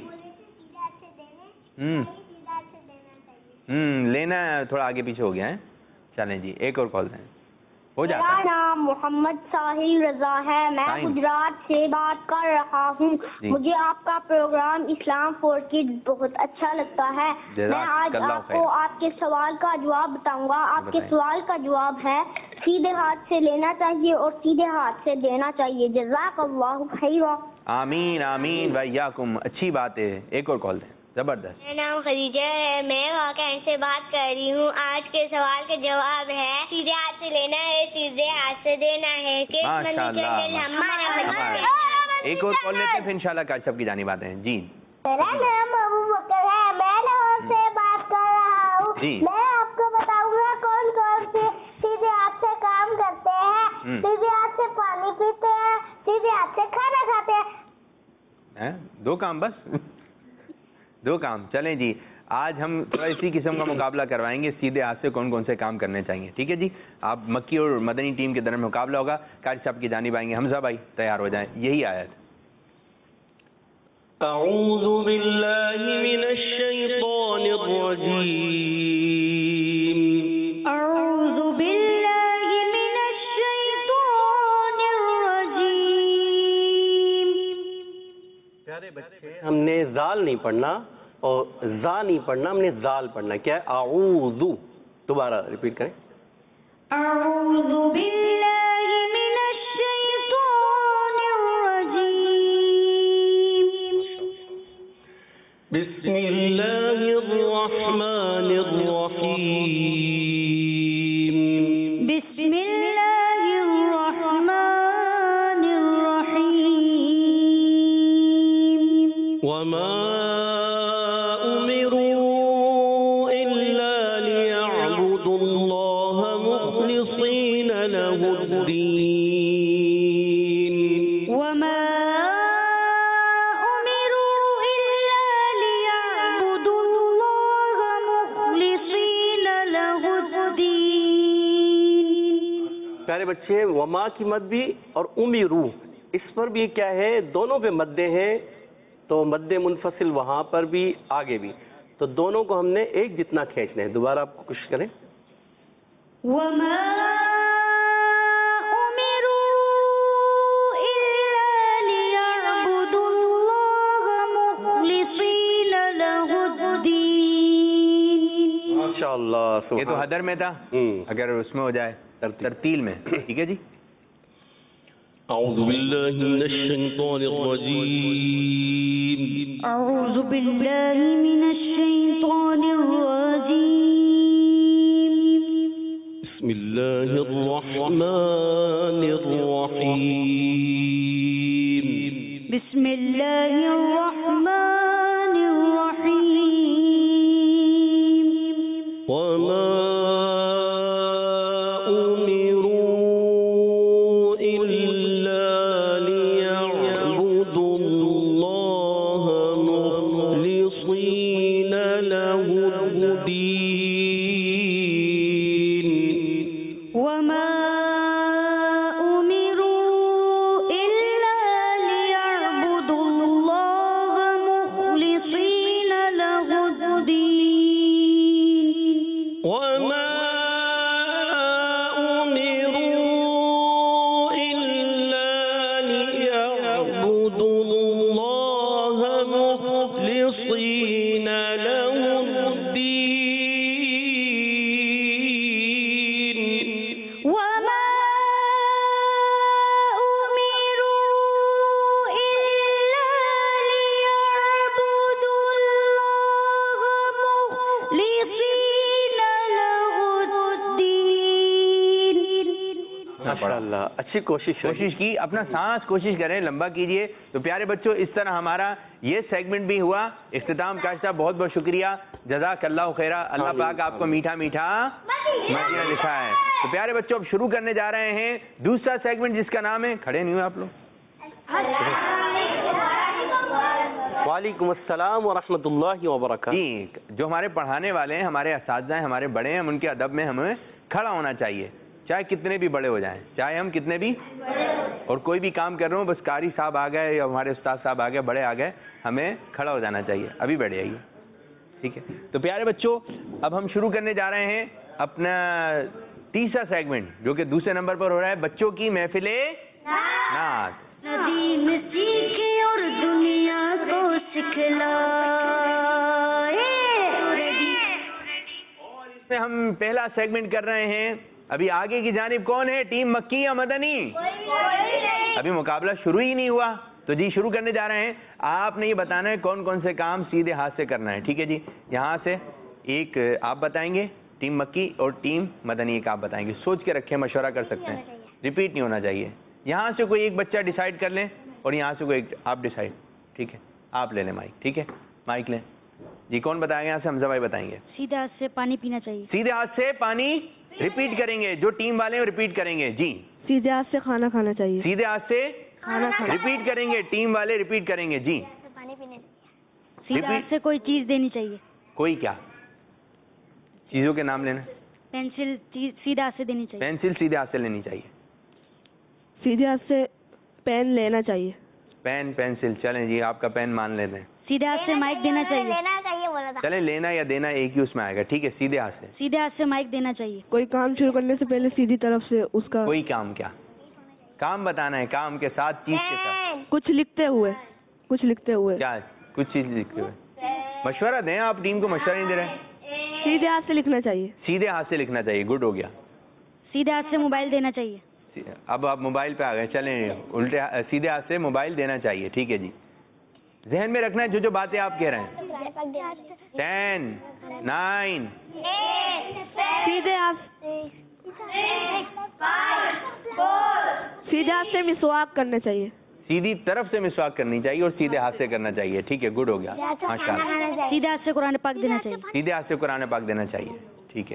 لینا ہے, تھوڑا آگے پیچھے ہو گیا ہے. چلیں جی, ایک اور کال دیں, ہو جاتا ہے. میرا نام محمد ساحل رضا ہے, میں گجرات سے بات کر رہا ہوں. مجھے آپ کا پروگرام اسلام فور کڈز بہت اچھا لگتا ہے. میں آج آپ کو آپ کے سوال کا جواب بتاؤں گا. آپ کے سوال کا جواب ہے سیدھے ہاتھ سے لینا چاہیے اور سیدھے ہاتھ سے دینا چاہیے. جزاک اللہ خیرا. آمین آمین وإیاکم. اچھی بات ہے. ایک اور کال دیں, زبردست. میرا نام خدیجہ ہے, میں واقعہ سے بات کر رہی ہوں. آج کے سوال کا جواب ہے سیدھے ہاتھ سے لینا ہے, سیدھے ہاتھ سے دینا ہے. ماشاء اللہ. ایک اور کال لیتے ہیں پھر انشاءاللہ قاری صاحب کی جانب آتے ہیں. جی میرا نام ابو بکر ہے, میں لاہور سے بات کر رہا ہوں. میں آپ کو بتاؤں گا کون کون سے سیدھے ہاتھ سے کام کرتے ہیں. سیدھے ہاتھ سے پانی پیتے ہیں, سیدھے ہاتھ سے کھانا کھاتے ہیں. 2 کام بس, 2 کام. چلیں جی, آج ہم تھوڑا اسی قسم کا مقابلہ کروائیں گے, سیدھے ہاتھ سے کون کون سے کام کرنے چاہیے. ٹھیک ہے جی, آپ مکی اور مدنی ٹیم کے درمیان مقابلہ ہوگا. قاری صاحب کی جانب آئیں گے. حمزہ بھائی تیار ہو جائیں. یہی آیت. اعوذ باللہ من الشیطان الرجیم. اعوذ باللہ من الشیطان الرجیم. پیارے بچے, ہم نے زال نہیں پڑھنا اور زا نہیں پڑھنا, ہم نے زال پڑھنا. کیا ہے؟ اعوذ. دوبارہ ریپیٹ کریں. اعوذ باللہ من الشیطان الرجیم. بسم اللہ الرحمن الرحیم. بسم اللہ الرحمن الرحیم. وما پیارے بچے, وما کی مد بھی اور امیرو, اس پر بھی کیا ہے, دونوں پہ مدیں ہیں. تو مد منفصل وہاں پر بھی آگے بھی, تو دونوں کو ہم نے ایک جتنا کھینچنا ہے. دوبارہ آپ کوشش کریں. وما ماشاءاللہ. یہ تو حدر میں تھا, اگر اس میں ہو جائے ترتیل میں. ٹھیک ہے جی. اعوذ باللہ من الشیطان الرجیم. اعوذ باللہ من الشیطان الرجیم. بسم الله الرحمن الرحيم بسم الله الرحمن الرحيم وما أمروا إلا ليعبدوا الله مخلصين له الدين وما أمروا إلا ليعبدوا الله مخلصين له الدين وما أمروا إلا ليعبدوا الله مخلصين له الدين وما أمروا إلا ليعبدوا الله مخلصين له الدين ماشاءاللہ اچھی کوشش کی اپنا سانس کوشش کریں لمبا کیجئے. تو پیارے بچوں اس طرح ہمارا یہ سیگمنٹ بھی ہوا. اختتام کاشتہ بہت بہت شکریہ, جزاک اللہ خیرہ. اللہ پاک آپ کو میٹھا میٹھا مدینہ لکھا ہے. تو پیارے بچوں اب شروع کرنے جا رہے ہیں دوسرا سیگمنٹ جس کا نام ہے, کھڑے نہیں ہوئے آپ لوگ, وعلیکم السلام ورحمۃ اللہ وبرکاتہ. جی جو ہمارے پڑھانے والے ہیں, ہمارے اساتذہ ہیں, ہمارے بڑے ہیں, ہم ان کے ادب میں ہمیں کھڑا ہونا چاہیے, چاہے کتنے بھی بڑے ہو جائیں, چاہے ہم کتنے بھی, اور کوئی بھی کام کر رہے ہوں, بس قاری صاحب آ گئے یا ہمارے استاد صاحب آ گئے, بڑے آ گئے, ہمیں کھڑا ہو جانا چاہیے. ابھی بیٹھ جائیے, ٹھیک ہے. تو پیارے بچوں اب ہم شروع کرنے جا رہے ہیں اپنا تیسرا سیگمنٹ جو کہ دوسرے نمبر پر ہو رہا ہے, بچوں کی محفل نعت. ندیم سیکھے اور دنیا کو سکھلائے. اس میں ہم پہلا سیگمنٹ کر رہے ہیں. ابھی آگے کی جانب کون ہے, ٹیم مکی یا مدنی؟ ابھی مقابلہ شروع ہی نہیں ہوا. تو جی شروع کرنے جا رہے ہیں. آپ نے یہ بتانا ہے کون کون سے کام سیدھے ہاتھ سے کرنا ہے, ٹھیک ہے جی. یہاں سے ایک آپ بتائیں گے ٹیم مکی, اور ٹیم مدنی ایک آپ بتائیں گے. سوچ کے رکھیں, مشورہ کر سکتے ہیں, ریپیٹ نہیں ہونا چاہیے. یہاں سے کوئی ایک بچہ ڈیسائیڈ کر لیں, اور یہاں سے کوئی ایک آپ ڈیسائیڈ, ٹھیک ہے. آپ لے لیں مائک, ٹھیک ہے, مائک لیں. جی کون بتائیں گے؟ یہاں سے حمزہ بھائی بتائیں گے. سیدھے ہاتھ سے پانی پینا چاہیے. سیدھے ہاتھ سے پانی, ریپیٹ کریں گے, جو ٹیم والے ہیں ریپیٹ کریں گے. جی سیدھے ہاتھ سے کھانا کھانا چاہیے. سیدھے ہاتھ سے کھانا کھانا. ریپیٹ کریں گے, ٹیم والے ریپیٹ کریں گے. جی سیدھے ہاتھ سے کوئی چیز دینی چاہیے. کوئی کیا چیزوں کے نام لینا؟ پینسل سیدھے ہاتھ سے دینی چاہیے. پینسل سیدھے ہاتھ سے لینی چاہیے. سیدھے ہاتھ سے پین لینا چاہیے. پین پینسل, چلیں جی آپ کا پین مان لیتے ہیں. سیدھے ہاتھ سے مائک دینا چاہیے. چلیں لینا یا دینا ایک ہی اس میں آئے گا, ٹھیک ہے. سیدھے ہاتھ سے, سیدھے ہاتھ سے مائک دینا چاہیے. کوئی کام شروع کرنے سے پہلے سیدھی طرف سے اس کا کوئی کام, کیا کام بتانا ہے, کام کے ساتھ, چیز کے ساتھ, کچھ لکھتے ہوئے. کیا کچھ چیز لکھتے ہوئے. مشورہ دیں, آپ ٹیم کو مشورہ نہیں دے رہے. سیدھے ہاتھ سے لکھنا چاہیے. سیدھے ہاتھ سے لکھنا چاہیے, گڈ ہو گیا. سیدھے ہاتھ سے موبائل دینا چاہیے. اب آپ موبائل پہ آ گئے, چلیں الٹے سیدھے ہاتھ سے موبائل دینا چاہیے, ٹھیک ہے جی. ذہن میں رکھنا ہے جو جو باتیں آپ کہہ رہے ہیں. 10 9 سیدھے ہاتھ سے مسواک کرنا چاہیے. سیدھی طرف سے مسواک کرنی چاہیے اور سیدھے ہاتھ سے کرنا چاہیے, ٹھیک ہے, گڈ ہو گیا, ماشاء اللہ. سیدھے ہاتھ سے قرآن پاک دینا چاہیے. سیدھے ہاتھ سے قرآن پاک دینا چاہیے, ٹھیک ہے.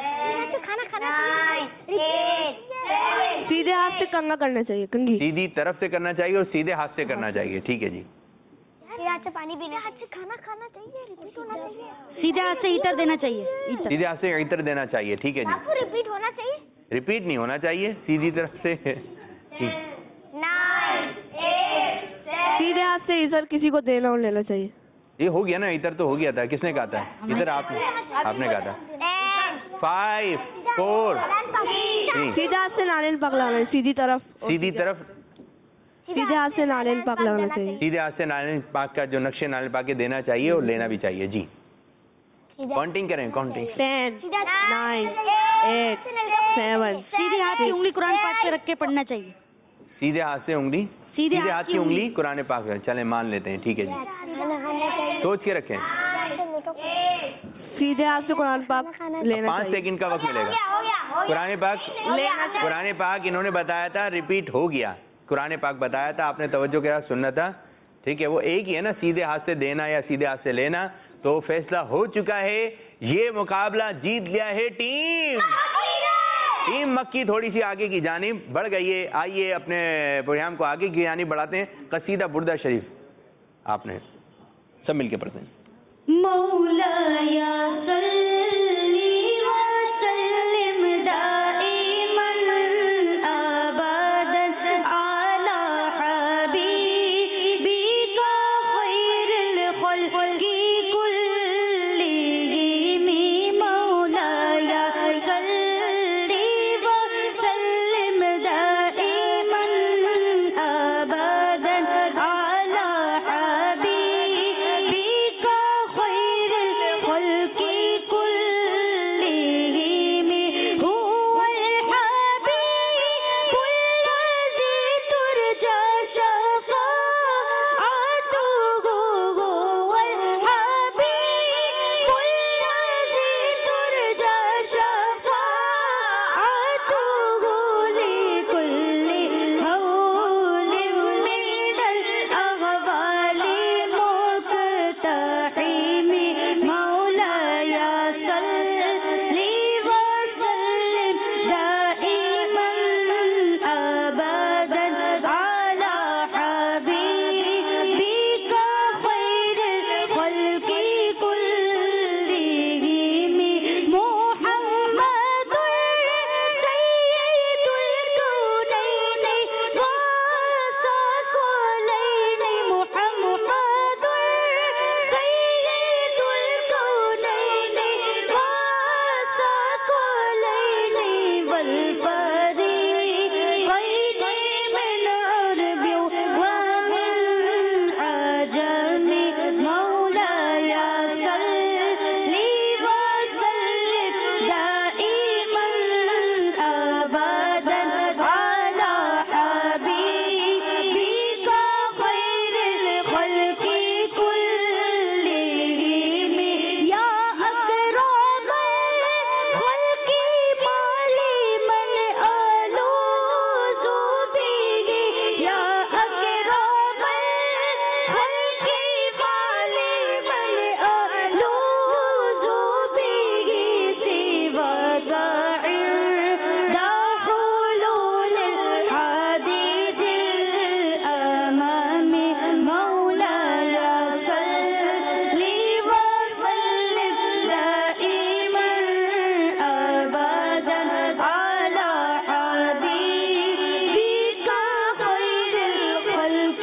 سیدھے ہاتھ سے کنگا کرنا چاہیے. کنگھی سیدھی طرف سے کرنا چاہیے اور سیدھے ہاتھ سے کرنا چاہیے, ٹھیک ہے جی. پانی پینا, ہاتھ سے کھانا کھانا چاہیے, ریپیٹ ہونا چاہیے. سیدھے ہاتھ سے عطر دینا چاہیے. سیدھے ہاتھ سے عطر دینا چاہیے, ٹھیک ہے جی. ریپیٹ ہونا چاہیے. ریپیٹ نہیں ہونا چاہیے, سیدھی طرف سے. سیدھے ہاتھ سے عطر کسی کو دینا اور لینا چاہیے. یہ ہو گیا نا, عطر تو ہو گیا تھا. کس نے کہا تھا عطر؟ آپ نے کہا تھا. 5 4 سیدھے ہاتھ سے ناریل پاک لانا ہے. سیدھی طرف سیدھے ہاتھ سے ناریل پاک لگانا چاہیے. سیدھے ہاتھ سے ناریل پاک کا جو نقشے ناریل پاک کے دینا چاہیے اور لینا بھی چاہیے. جی کاؤنٹنگ کریں, کاؤنٹنگ. 10 9 8 7. سیدھے ہاتھ کی انگلی قرآن پاک پہ رکھ کے پڑھنا چاہیے. سیدھے ہاتھ سے انگلی, سیدھے ہاتھ کی انگلی قرآن پاک ہے. چلیں مان لیتے ہیں, ٹھیک ہے جی. سوچ کے رکھیں. سیدھے ہاتھ سے قرآن پاک لینا 5 چاہیے. سیکنڈ کا وقت ملے گا. قرآن پاک انہوں نے بتایا تھا ریپیٹ ہو گیا. قرآن پاک بتایا تھا, آپ نے توجہ کے ساتھ سننا تھا. ٹھیک ہے, وہ ایک ہی ہے نا, سیدھے ہاتھ سے دینا یا سیدھے ہاتھ سے لینا. تو فیصلہ ہو چکا ہے, یہ مقابلہ جیت لیا ہے ٹیم مکی. تھوڑی سی آگے کی جانب بڑھ گئی ہے. آئیے اپنے پروگرام کو آگے کی جانب بڑھاتے ہیں. قصیدہ بردہ شریف آپ نے سب مل کے پڑھتے ہیں. مولایا صلی وسلم دائما ابدا علی حبیبک خیر الخلق كلهم مولایا صلی وسلم دائما ابدا علی حبیبک خیر الخلق كلهم هو الحبيب الذي ترجى شفاعته هو الحبيب الذي ترجى شفاعته لكل هول من الأغوال مقتحم مولاي صلي وسلم دائما أبدا على حبيبك خير الخلق كلهم محمد سيد الكونين والثقلين محمد سيد الكونين والثقلين والفريقين من عرب ومن عجم مولاي صلي وسلم دائما أبدا على حبيبك خير الخلق كلهم يا أكرم الخلق مالي من ألوذ به يا أكرم الخلق مالي من ألوذ به سوى عند حلول الحديث الأمام مولاي صلي وسلم دائما أبدا على حبيبك خير الخلق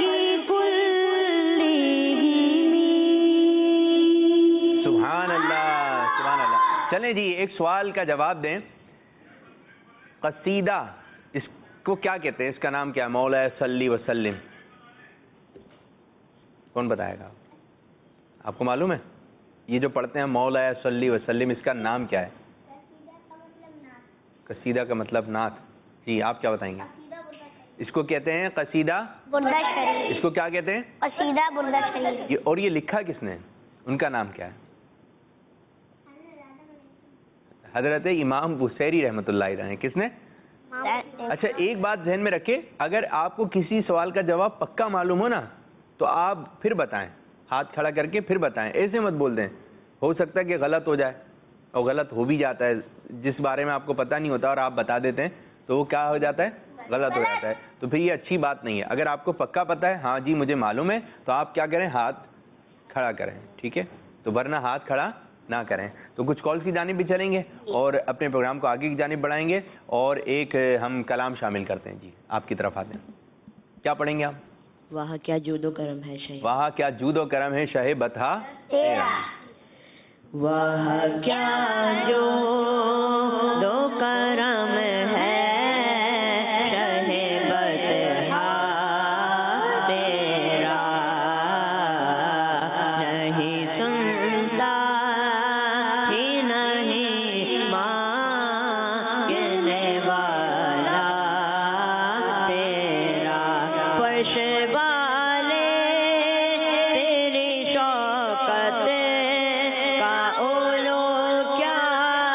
كلهم سبحان اللہ, سبحان اللہ. چلیں جی, ایک سوال کا جواب دیں. قصیدہ اس کو کیا کہتے ہیں, اس کا نام کیا ہے؟ مولا صلی وسلم, کون بتائے گا؟ آپ کو معلوم ہے یہ جو پڑھتے ہیں مولا صلی وسلم, اس کا نام کیا ہے؟ قصیدہ کا مطلب نعت. جی آپ کیا بتائیں گے؟ اس کو کہتے ہیں قصیدہ بردہ شریف. اس کو کیا کہتے ہیں؟ قصیدہ بردہ شریف. اور یہ لکھا کس نے, ان کا نام کیا ہے؟ حضرت امام بصیری رحمۃ اللہ علیہ نے. کس نے؟ اچھا ایک بات ذہن میں رکھے, اگر آپ کو کسی سوال کا جواب پکا معلوم ہو نا تو آپ پھر بتائیں, ہاتھ کھڑا کر کے پھر بتائیں, ایسے مت بول دیں. ہو سکتا ہے کہ غلط ہو جائے, اور غلط ہو بھی جاتا ہے. جس بارے میں آپ کو پتہ نہیں ہوتا اور آپ بتا دیتے ہیں تو وہ کیا ہو جاتا ہے؟ غلط ہو جاتا ہے. تو پھر یہ اچھی بات نہیں ہے. اگر آپ کو پکا پتہ ہے, ہاں جی مجھے معلوم ہے, تو آپ کیا کریں, ہاتھ کھڑا کریں. ٹھیک ہے, تو ورنہ ہاتھ کھڑا نہ کریں. تو کچھ کال کی جانب بھی چلیں گے اور اپنے پروگرام کو آگے کی جانب بڑھائیں گے, اور ایک ہم کلام شامل کرتے ہیں. جی آپ کی طرف آتے ہیں, کیا پڑھیں گے آپ؟ وہاں کیا جود و کرم ہے شاہ, وہاں کیا جود و کرم ہے شاہ بطحا تیرا. وہاں کیا جود و کرم ہے شاہ بطحا تیرا, نہیں سنتا ہی نہیں مانگنے والا تیرا. فرش والے تیری شوقت کا اولو کیا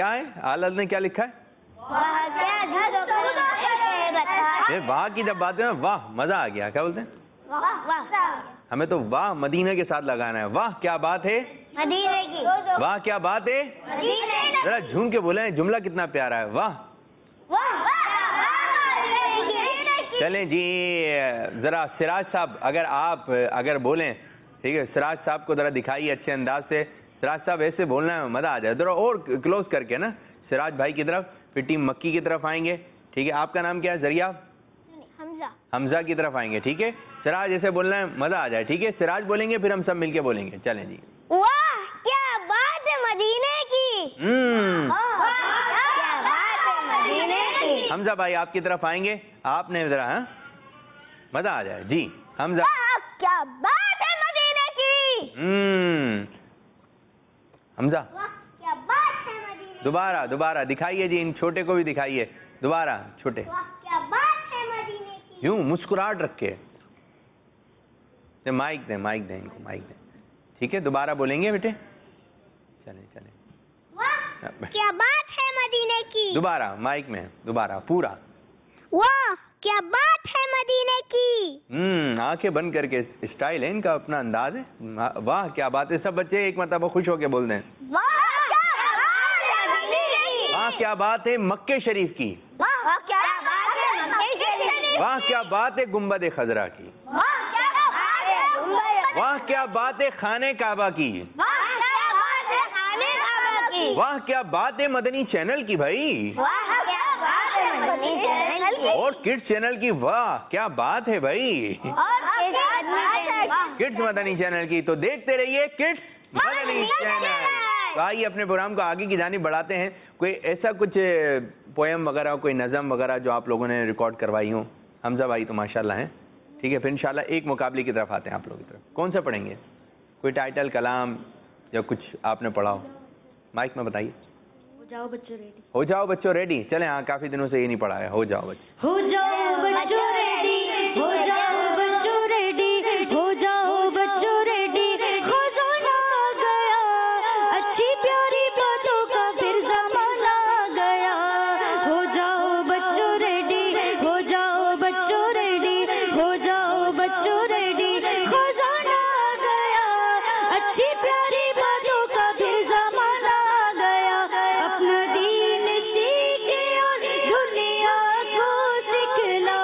کیا ہے آلت نے کیا لکھا ہے؟ واہ کی جب بات ہے واہ مزہ آ گیا. کیا بولتے ہیں؟ ہمیں تو واہ مدینہ کے ساتھ لگانا ہے. واہ کیا بات ہے مدینے کی. واہ کیا بات ہے ذرا جھوم کے بولیں جملہ کتنا پیارا ہے. واہ. چلیں جی ذرا سراج صاحب اگر بولیں ٹھیک ہے سراج صاحب کو ذرا دکھائیے اچھے انداز سے. سراج صاحب ایسے بولنا ہے مزہ آ جائے. ذرا اور کلوز کر کے نا سراج بھائی کی طرف پھر ٹیم مکی کی طرف آئیں گے. ٹھیک ہے آپ کا نام کیا ہے؟ ذریعہ حمزہ کی طرف آئیں گے. ٹھیک ہے سراج ایسے بولنا ہے مزہ آ جائے. ٹھیک ہے سراج بولیں گے پھر ہم سب مل کے بولیں گے. چلیں جی. واہ کیا بات ہے مدینے کی. حمزہ بھائی آپ کی طرف آئیں گے. آپ نے ذرا مزہ آ جائے. جی حمزہ کیا بات ہے مدینے کی. حمزہ کیا بات ہے مدینے. دوبارہ دکھائیے جی. ان چھوٹے کو بھی دکھائیے دوبارہ. چھوٹے کیا بات ہے مدینے کی. یوں مسکراہٹ رکھ کے مائک دیں ان کو مائک دیں. ٹھیک ہے دوبارہ بولیں گے بیٹے. چلیں کیا بات ہے مدینے کی. دوبارہ مائک میں دوبارہ پورا. واہ کیا بات ہے مدینے کی. آنکھیں بند کر کے اسٹائل ہے ان کا اپنا انداز ہے. واہ کیا بات ہے. سب بچے ایک مرتبہ خوش ہو کے بول دیں واہ کیا بات ہے مکے شریف کی. واہ کیا بات ہے گنبد خضرا کی. واہ کیا بات ہے خانہ کعبہ کی. واہ کیا بات ہے مدنی چینل کی بھائی. اور کڈس چینل کی. واہ کیا بات ہے بھائی کڈس مدنی چینل کی. تو دیکھتے رہیے کڈس مدنی چینل. تو آئیے اپنے پروگرام کو آگے کی جانب بڑھاتے ہیں. کوئی ایسا کچھ پوئم وغیرہ کوئی نظم وغیرہ جو آپ لوگوں نے ریکارڈ کروائی ہوں. حمزہ بھائی تو ماشاءاللہ ہیں. ٹھیک ہے پھر انشاءاللہ ایک مقابلے کی طرف آتے ہیں آپ لوگوں کی طرف. کون سا پڑھیں گے؟ کوئی ٹائٹل کلام یا کچھ آپ نے پڑھا ہو مائک میں بتائیے. ہو جاؤ بچوں ریڈی. چلیں ہاں کافی دنوں سے یہ نہیں پڑھا ہے. ہو جاؤ بچوں ریڈی. ہو جاؤ بچوں ریڈی. ہو جاؤ بچوں ریڈی. خزانہ آ گیا اچھی پیاری باتوں کا پھر زمانہ آ گیا. ہو جاؤ بچوں ریڈی. ہو جاؤ بچوں ریڈی. ہو جاؤ بچوں ریڈی. خزانہ آ گیا اچھی پیاری باتوں کا پھر زمانہ آ گیا. اپنا دین سیکھے اور دنیا کو سکھلا.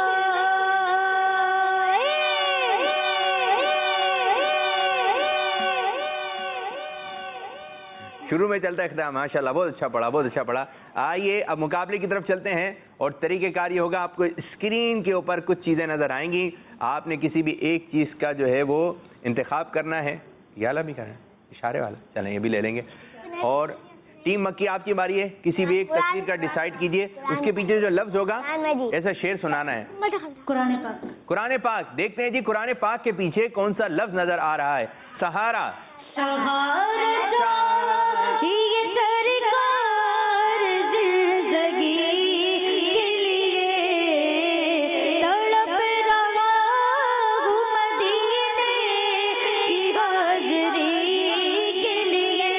شروع میں چلتا ہے ماشاءاللہ بہت اچھا پڑھا. آئیے اب مقابلے کی طرف چلتے ہیں. اور طریقہ کار یہ ہوگا آپ کو اسکرین کے اوپر کچھ چیزیں نظر آئیں گی. آپ نے کسی بھی ایک چیز کا جو ہے وہ انتخاب کرنا ہے. یہ والا بھی کرنا ہے اشارے والا. چلیں یہ بھی لے لیں گے. اور ٹیم مکی آپ کی باری ہے. کسی بھی ایک تصویر کا ڈیسائیڈ کیجئے. اس کے پیچھے جو لفظ ہوگا ایسا شعر سنانا ہے. قرآن پاک. دیکھتے ہیں جی قرآن پاک کے پیچھے کون سا لفظ نظر آ رہا ہے. سہارا. یہ سرکار زندگی کے لیے تڑپ رہا ہوں مدینے کی حاضری کے لیے.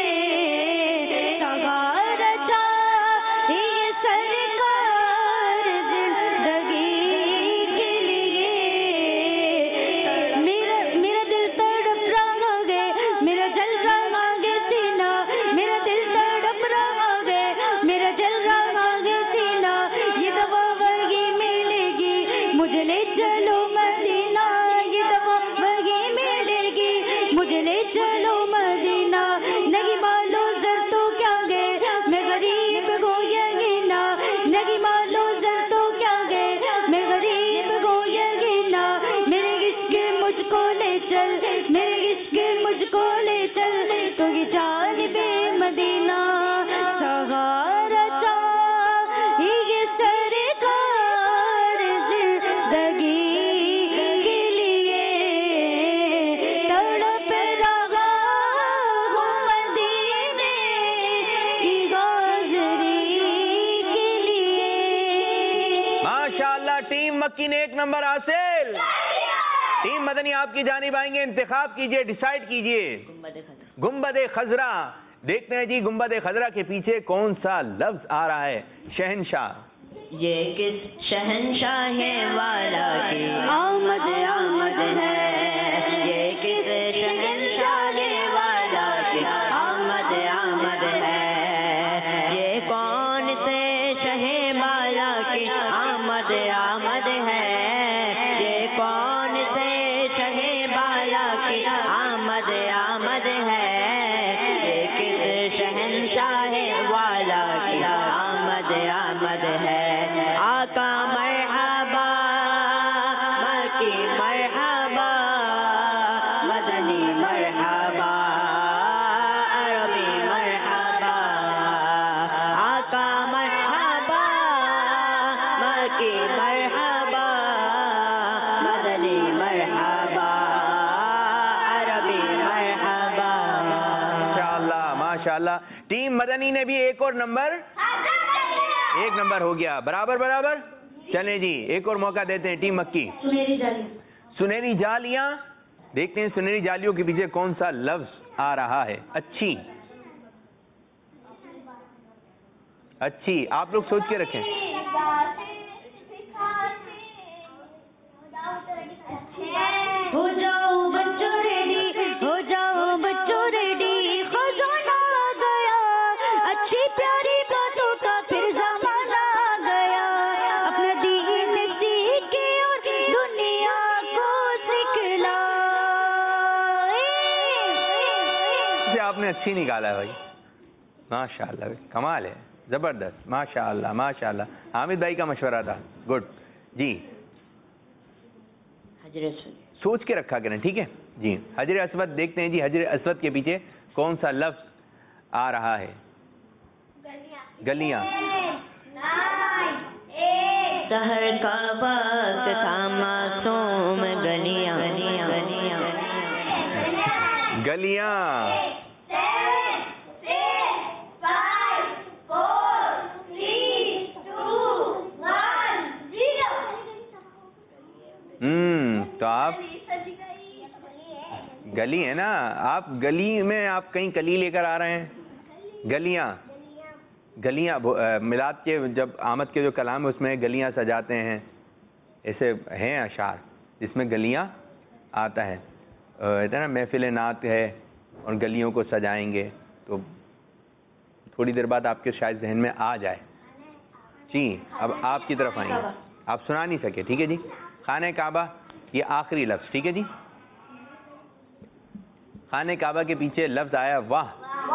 سہارا یہ سرکار زندگی کے لیے. میرا دل تڑپ رہا ہے. میرا جل رہا ہے سینہ. میرا دل تڑپ رہا ہے. میرا جل رہا ہے سینہ. یہ دوا وہی ملے گی مجھے لے چلو مدینہ. یہ دوا وہی ملے گی مجھے لے چلو مدینہ. نہیں مالو زر تو کیا گئے میں غریب ہوں یہی نا. نہیں مالو زر تو کیا گئے میں غریب ہوں یہی نا. میرے عشق مجھ کو لے چل. میرے عشق مجھ کو لے چل. تو یہ جانب مدینہ. سہارا یہ سرکار زندگی کے لیے تڑپ رہا ہوں مدینے کی حاضری کے لیے. ماشاءاللہ ٹیم مکی نے 1 نمبر حاصل. ٹیم مدنی آپ کی جانب آئیں گے. انتخاب کیجئے ڈیسائیڈ کیجئے. گنبد خضرا دیکھتے ہیں جی گنبد خضرا کے پیچھے کون سا لفظ آ رہا ہے. شہنشاہ. یہ کس شہنشاہ والا کی آمد آمد ہے. یہ کس شہنشاہ والا کی آمد آمد ہے. یہ کون سے شہ والا کی آمد آمد ہے. یہ کون سے شہ والا کی آمد آمد ہے. یہ کس شہنشاہ والا کی آمد آمد ہے. آقا مرحبا مکی مرحبا مدنی مرحبا عربی مرحبا. آقا مرحبا مکی مرحبا مدنی مرحبا عربی مرحبا. ماشاءاللہ ماشاءاللہ. ٹیم مدنی نے بھی ایک اور نمبر ہو گیا. برابر برابر. چلیں جی ایک اور موقع دیتے ہیں ٹیم مکی. سنہری جالیاں. دیکھتے ہیں سنہری جالیوں کے پیچھے کون سا لفظ آ رہا ہے. اچھی. اچھی. آپ لوگ سوچ کے رکھیں. ہو جاؤ بچوں ریڈی ہو جاؤ بچوں ریڈی خزانہ آ گیا. اچھی پیاری باتوں کا پھر زمانہ آ گیا. اپنا دین سیکھے اور دنیا کو سکھلا. آپ نے اچھی نکالا ہے بھائی. ماشاءاللہ کمال ہے. زبردست. ماشاءاللہ ماشاءاللہ. حامد بھائی کا مشورہ تھا. گڈ. جی سوچ کے رکھا کریں ٹھیک ہے. جی حجر اسود. دیکھتے ہیں جی حجر اسود کے پیچھے کون سا لفظ آ رہا ہے. گلیاں. سحر کا وقت تھا معصوم گلیاں گلیاں. تو آپ گلی ہے نا. آپ گلی میں آپ کہیں کلی لے کر آ رہے ہیں. گلیاں گلیاں میلاد کے جب آمد کے جو کلام ہے اس میں گلیاں سجاتے ہیں. ایسے ہیں اشعار جس میں گلیاں آتا ہے. نا محفل نعت ہے اور گلیوں کو سجائیں گے تو تھوڑی دیر بعد آپ کے شاید ذہن میں آ جائے. جی اب آپ کی طرف آئیں گے. آپ سنا نہیں سکے ٹھیک ہے جی. خانہ کعبہ یہ آخری لفظ ٹھیک ہے جی. خانہ کعبہ کے پیچھے لفظ آیا واہ.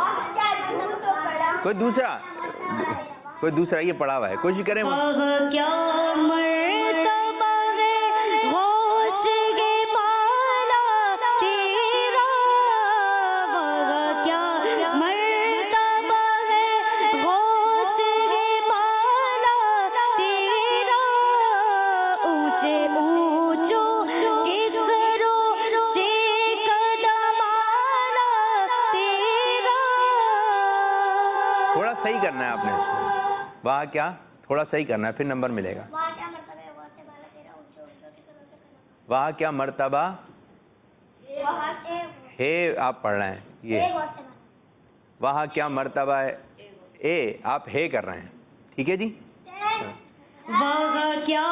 کوئی دوسرا یہ پڑھا ہوا ہے. کوشش کریں. صحیح کرنا ہے آپ نے. واہ کیا تھوڑا صحیح کرنا ہے پھر نمبر ملے گا. واہ کیا مرتبہ ہے آپ پڑھ رہے ہیں. یہ واہ کیا مرتبہ ہے اے آپ ہے کر رہے ہیں ٹھیک ہے جی. واہ کیا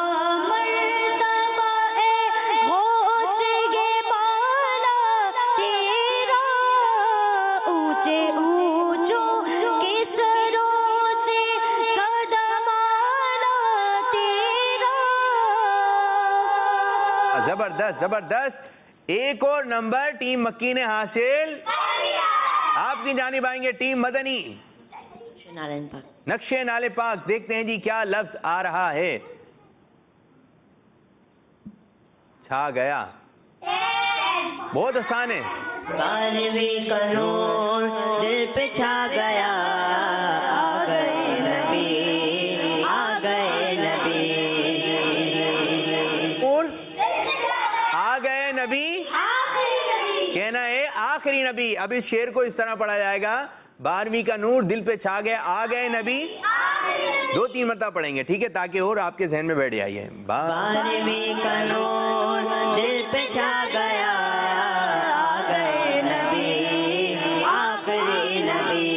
زبردست زبردست. ایک اور نمبر ٹیم مکی نے حاصل. آپ کی جانب آئیں گے ٹیم مدنی. نقشے نالے پاک. دیکھتے ہیں جی کیا لفظ آ رہا ہے. چھا گیا. بہت آسان ہے. دل پہ چھا گیا. آ گئے نبی آ گئے نبی. آ گئے نبی کہنا ہے آخری نبی. اب اس شعر کو اس طرح پڑھا جائے گا. 12ویں کا نور دل پہ چھا گیا. آ گئے نبی 2-3 مرتبہ پڑھیں گے ٹھیک ہے تاکہ اور آپ کے ذہن میں بیٹھ جائیے. 12ویں کا نور دل پہ چھا گیا. آ گئے نبی آخری نبی.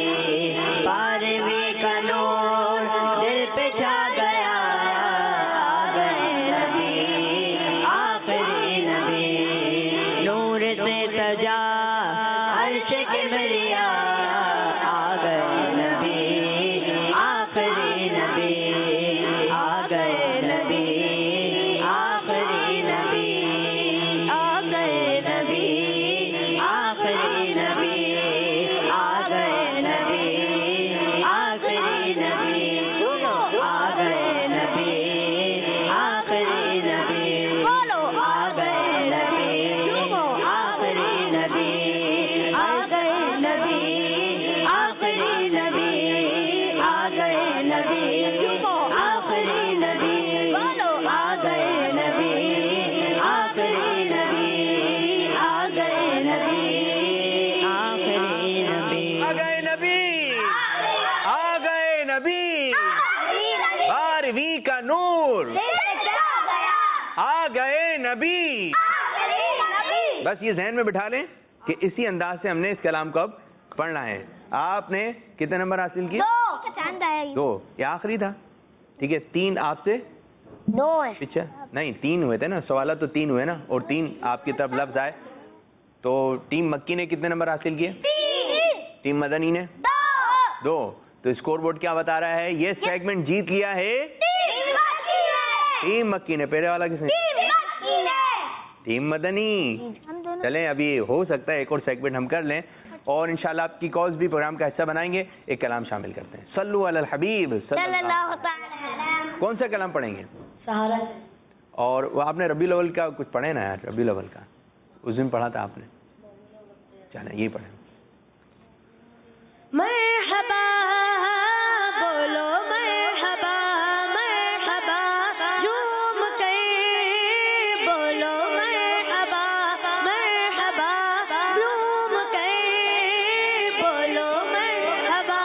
नबी, आखिरी नबी, आ गए नबी, आखिरी नबी, आ गए नबी, आखिरी नबी, आ गए नबी, आ गए नबी, 12वीं का नूर, आ गए नबी। बस ये ذہن میں بٹھا لیں کہ اسی انداز سے ہم نے اس کلام کو اب پڑھنا ہے. آپ نے کتنے نمبر حاصل کیے؟ 2. یہ آخری تھا. ٹھیک ہے, 3 آپ سے 2 پیچھے نہیں 3 ہوئے تھے نا, سوالات تو 3 ہوئے نا, اور 3 آپ کی طرف لفظ آئے. تو ٹیم مکی نے کتنے نمبر حاصل کیے؟ 3. ٹیم مدنی نے 2. تو اسکور بورڈ کیا بتا رہا ہے؟ یہ سیگمنٹ جیت لیا ہے ٹیم مکی نے. پہلے والا کس نے؟ ٹیم مدنی. چلیں ابھی ہو سکتا ہے ایک اور سیگمنٹ ہم کر لیں, اور انشاءاللہ آپ کی کالز بھی پروگرام کا حصہ بنائیں گے. ایک کلام شامل کرتے ہیں, صلو علی الحبیب صلی اللہ. کون سا کلام پڑھیں گے؟ اور وہ آپ نے ربیع الاول کا کچھ پڑھے نا یار, ربیع الاول کا اس دن پڑھا تھا آپ نے. چلیں یہ پڑھیں. مرحبا بولو مرحبا, مرحبا جھوم کے بولو مرحبا, مرحبا جھوم کے بولو مرحبا.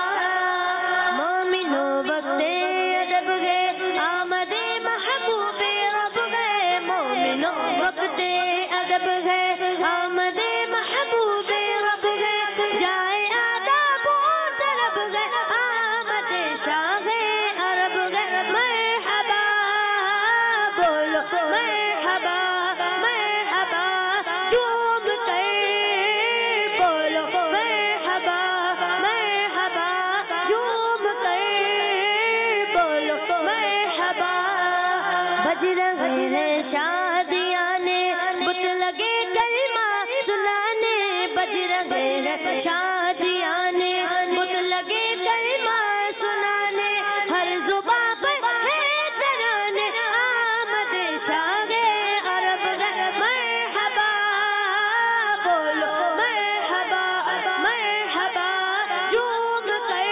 مومنو وقت ادب گئے, آمد محبوب رب گئے. مومنو وقت ادب گئے, آمد محبوب رب گئے. جائے آداب طلب گئے, آمد شاہ عرب گئے. مرحبا بولو مرحبا, مرحبا جھوم کے بولو مرحبا, مرحبا جھوم کے بولو مرحبا. بج رہے ہیں شادیاں نے, بت لگے کلمہ سنانے. بج رہے ہیں شادیاں نے, بت لگے کلمہ سنانے. ہر زباں پر ہے ترانے, آمد شاہ عرب گئے. مرحبا بولو مرحبا, مرحبا جھوم کے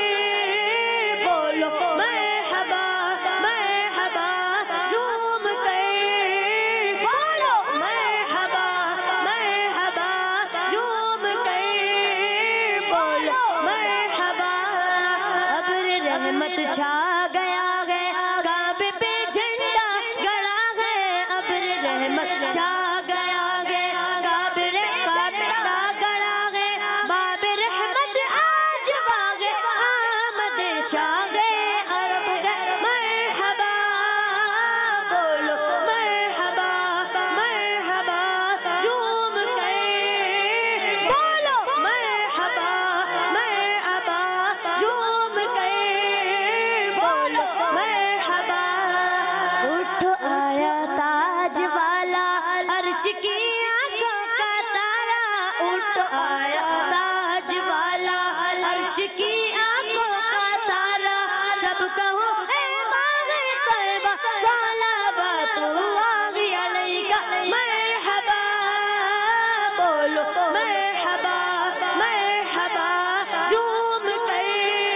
بولو مرحبا, مرحبا جھوم کے بولو مرحبا, مرحبا جھوم کے بولو مرحبا. ابر رحمت چھا گیا ہے, کعبے پہ جھنڈا گڑا ہے. ابر رحمت چھا گیا ہے, کعبے پہ جھنڈا گڑا ہے. باب رحمت آج واگے, آمد شاہ عرب گئے. مرحبا بولو مرحبا, مرحبا جھوم کے بولو مرحبا, مرحبا جھوم کے بولو مرحبا. اٹھ آیا تاج والا, عرش کی آنکھوں کا تارا. اٹھ آیا تاج والا, عرش کی آنکھوں کا تارا. سب کہو اے باغ طیبہ, صلوات اللہ علیہ. مرحبا بولو مرحبا, مرحبا جھوم کے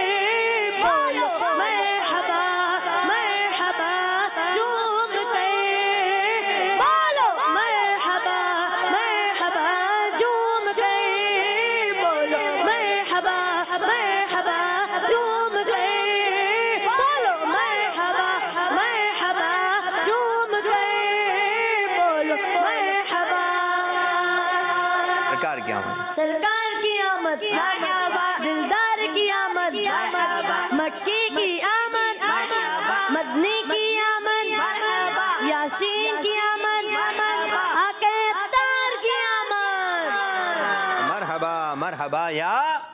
بولو مرحبا, مرحبا جھوم کے بولو مرحبا, مرحبا جھوم کے بولو مرحبا, مرحبا جھوم کے بولو مرحبا, مرحبا جھوم کے بولو مرحبا. سرکار کی آمد. سرکار کی آمد, دلدار کی آمد, مکی کی آمد, مدنی کی آمد, یاسین کی آمد, آقا ابتار کی آمد. مرحبا مرحبا یا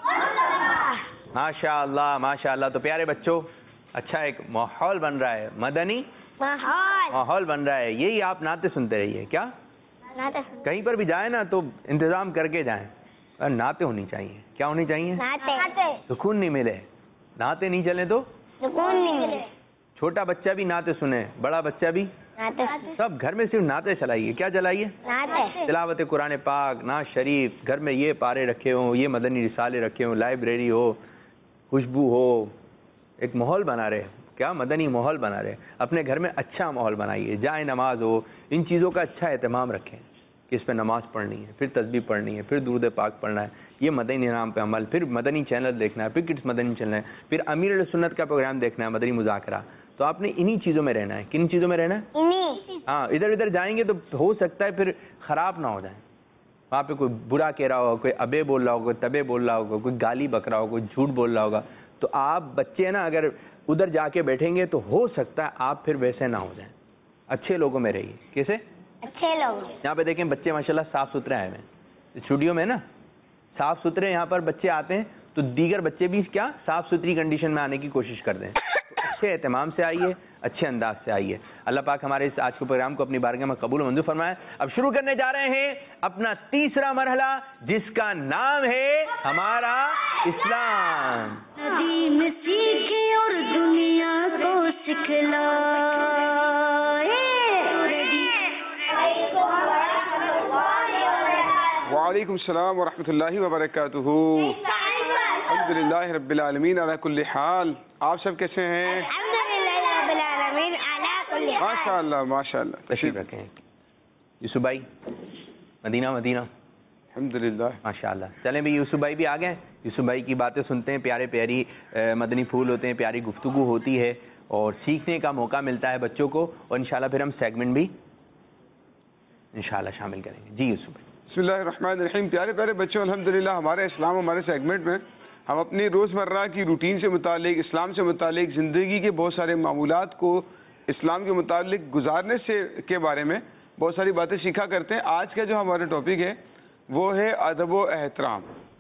ماشاء اللہ ماشاء اللہ. تو پیارے بچوں, اچھا ایک ماحول بن رہا ہے, مدنی ماحول بن رہا ہے. یہی آپ نعتیں سنتے رہیے. کیا کہیں پر بھی جائیں نا تو انتظام کر کے جائیں, اور نعتیں ہونی چاہیے. کیا ہونی چاہیے؟ سکون نہیں ملے, نعتیں نہیں چلیں تو چھوٹا بچہ بھی نعتیں سنے, بڑا بچہ بھی, سب گھر میں صرف نعتیں چلائیے. کیا چلائیے؟ تلاوت قرآن پاک, نعت شریف. گھر میں یہ پارے رکھے ہوں, یہ مدنی رسالے رکھے ہوں, لائبریری ہو, خوشبو ہو, ایک ماحول بنا رہے, کیا مدنی ماحول بنا رہے. اپنے گھر میں اچھا ماحول بنائیے, جائے نماز ہو, ان چیزوں کا اچھا اہتمام رکھیں کہ اس پہ نماز پڑھنی ہے, پھر تسبیح پڑھنی ہے, پھر درود پاک پڑھنا ہے, یہ مدنی نظام پہ عمل, پھر مدنی چینل دیکھنا ہے, پھر کس مدنی چینل ہے, پھر امیر علیہ سنت کا پروگرام دیکھنا ہے, مدنی مذاکرہ. تو آپ نے انہی چیزوں میں رہنا ہے. کن چیزوں میں رہنا ہے؟ ہاں, ادھر ادھر جائیں گے تو ہو سکتا ہے پھر خراب نہ ہو جائیں. وہاں پہ کوئی برا کہہ رہا ہوگا, کوئی ابے بول رہا ہوگا, کوئی تبے بول رہا ہوگا, کوئی گالی بک رہا ہوگا, کوئی جھوٹ بول رہا ہوگا. تو آپ بچے نا اگر ادھر جا کے بیٹھیں گے تو ہو سکتا ہے آپ پھر ویسے نہ ہو جائیں. اچھے لوگوں میں رہیے. کیسے؟ اچھے لوگ. یہاں پہ دیکھیں بچے ماشاءاللہ صاف ستھرے آئے ہوئے ہیں اسٹوڈیو میں نا, صاف ستھرے یہاں پر بچے آتے ہیں تو دیگر بچے بھی کیا صاف ستھری کنڈیشن میں آنے کی کوشش کرتے ہیں. تو اچھے اہتمام سے آئیے, اچھے انداز سے آئیے. اللہ پاک ہمارے اس آج کے پروگرام کو اپنی بارگاہ میں قبول و منظور فرمائے. اب شروع کرنے جا رہے ہیں اپنا تیسرا مرحلہ جس کا نام ہے ہمارا اسلام. دین سیکھے اور دنیا کو سکھلائے. وعلیکم السلام ورحمۃ اللہ وبرکاتہ. الحمدللہ رب العالمین علی کل حال. آپ سب کیسے ہیں؟ الحمدللہ رب العالمین علی کل حال. ماشاء اللہ ماشاء اللہ. تشریف رکھیں یوسف بھائی, مدینہ الحمدللہ ماشاء اللہ. چلیں بھی یوسف بھائی بھی آ گئے. یوسف بھائی کی باتیں سنتے ہیں, پیارے پیاری مدنی پھول ہوتے ہیں, پیاری گفتگو ہوتی ہے اور سیکھنے کا موقع ملتا ہے بچوں کو, اور انشاءاللہ پھر ہم سیگمنٹ بھی انشاءاللہ شامل کریں گے. جی یوسف بھائی. بسم اللہ الرحمن الرحیم. پیارے پیارے بچوں, الحمدللہ ہمارے اسلام ہمارے سیگمنٹ میں ہم اپنی روزمرہ کی روٹین سے متعلق, اسلام سے متعلق, زندگی کے بہت سارے معمولات کو اسلام کے متعلق گزارنے سے کے بارے میں بہت ساری باتیں سیکھا کرتے ہیں. آج کا جو ہمارا ٹاپک ہے وہ ہے ادب و احترام.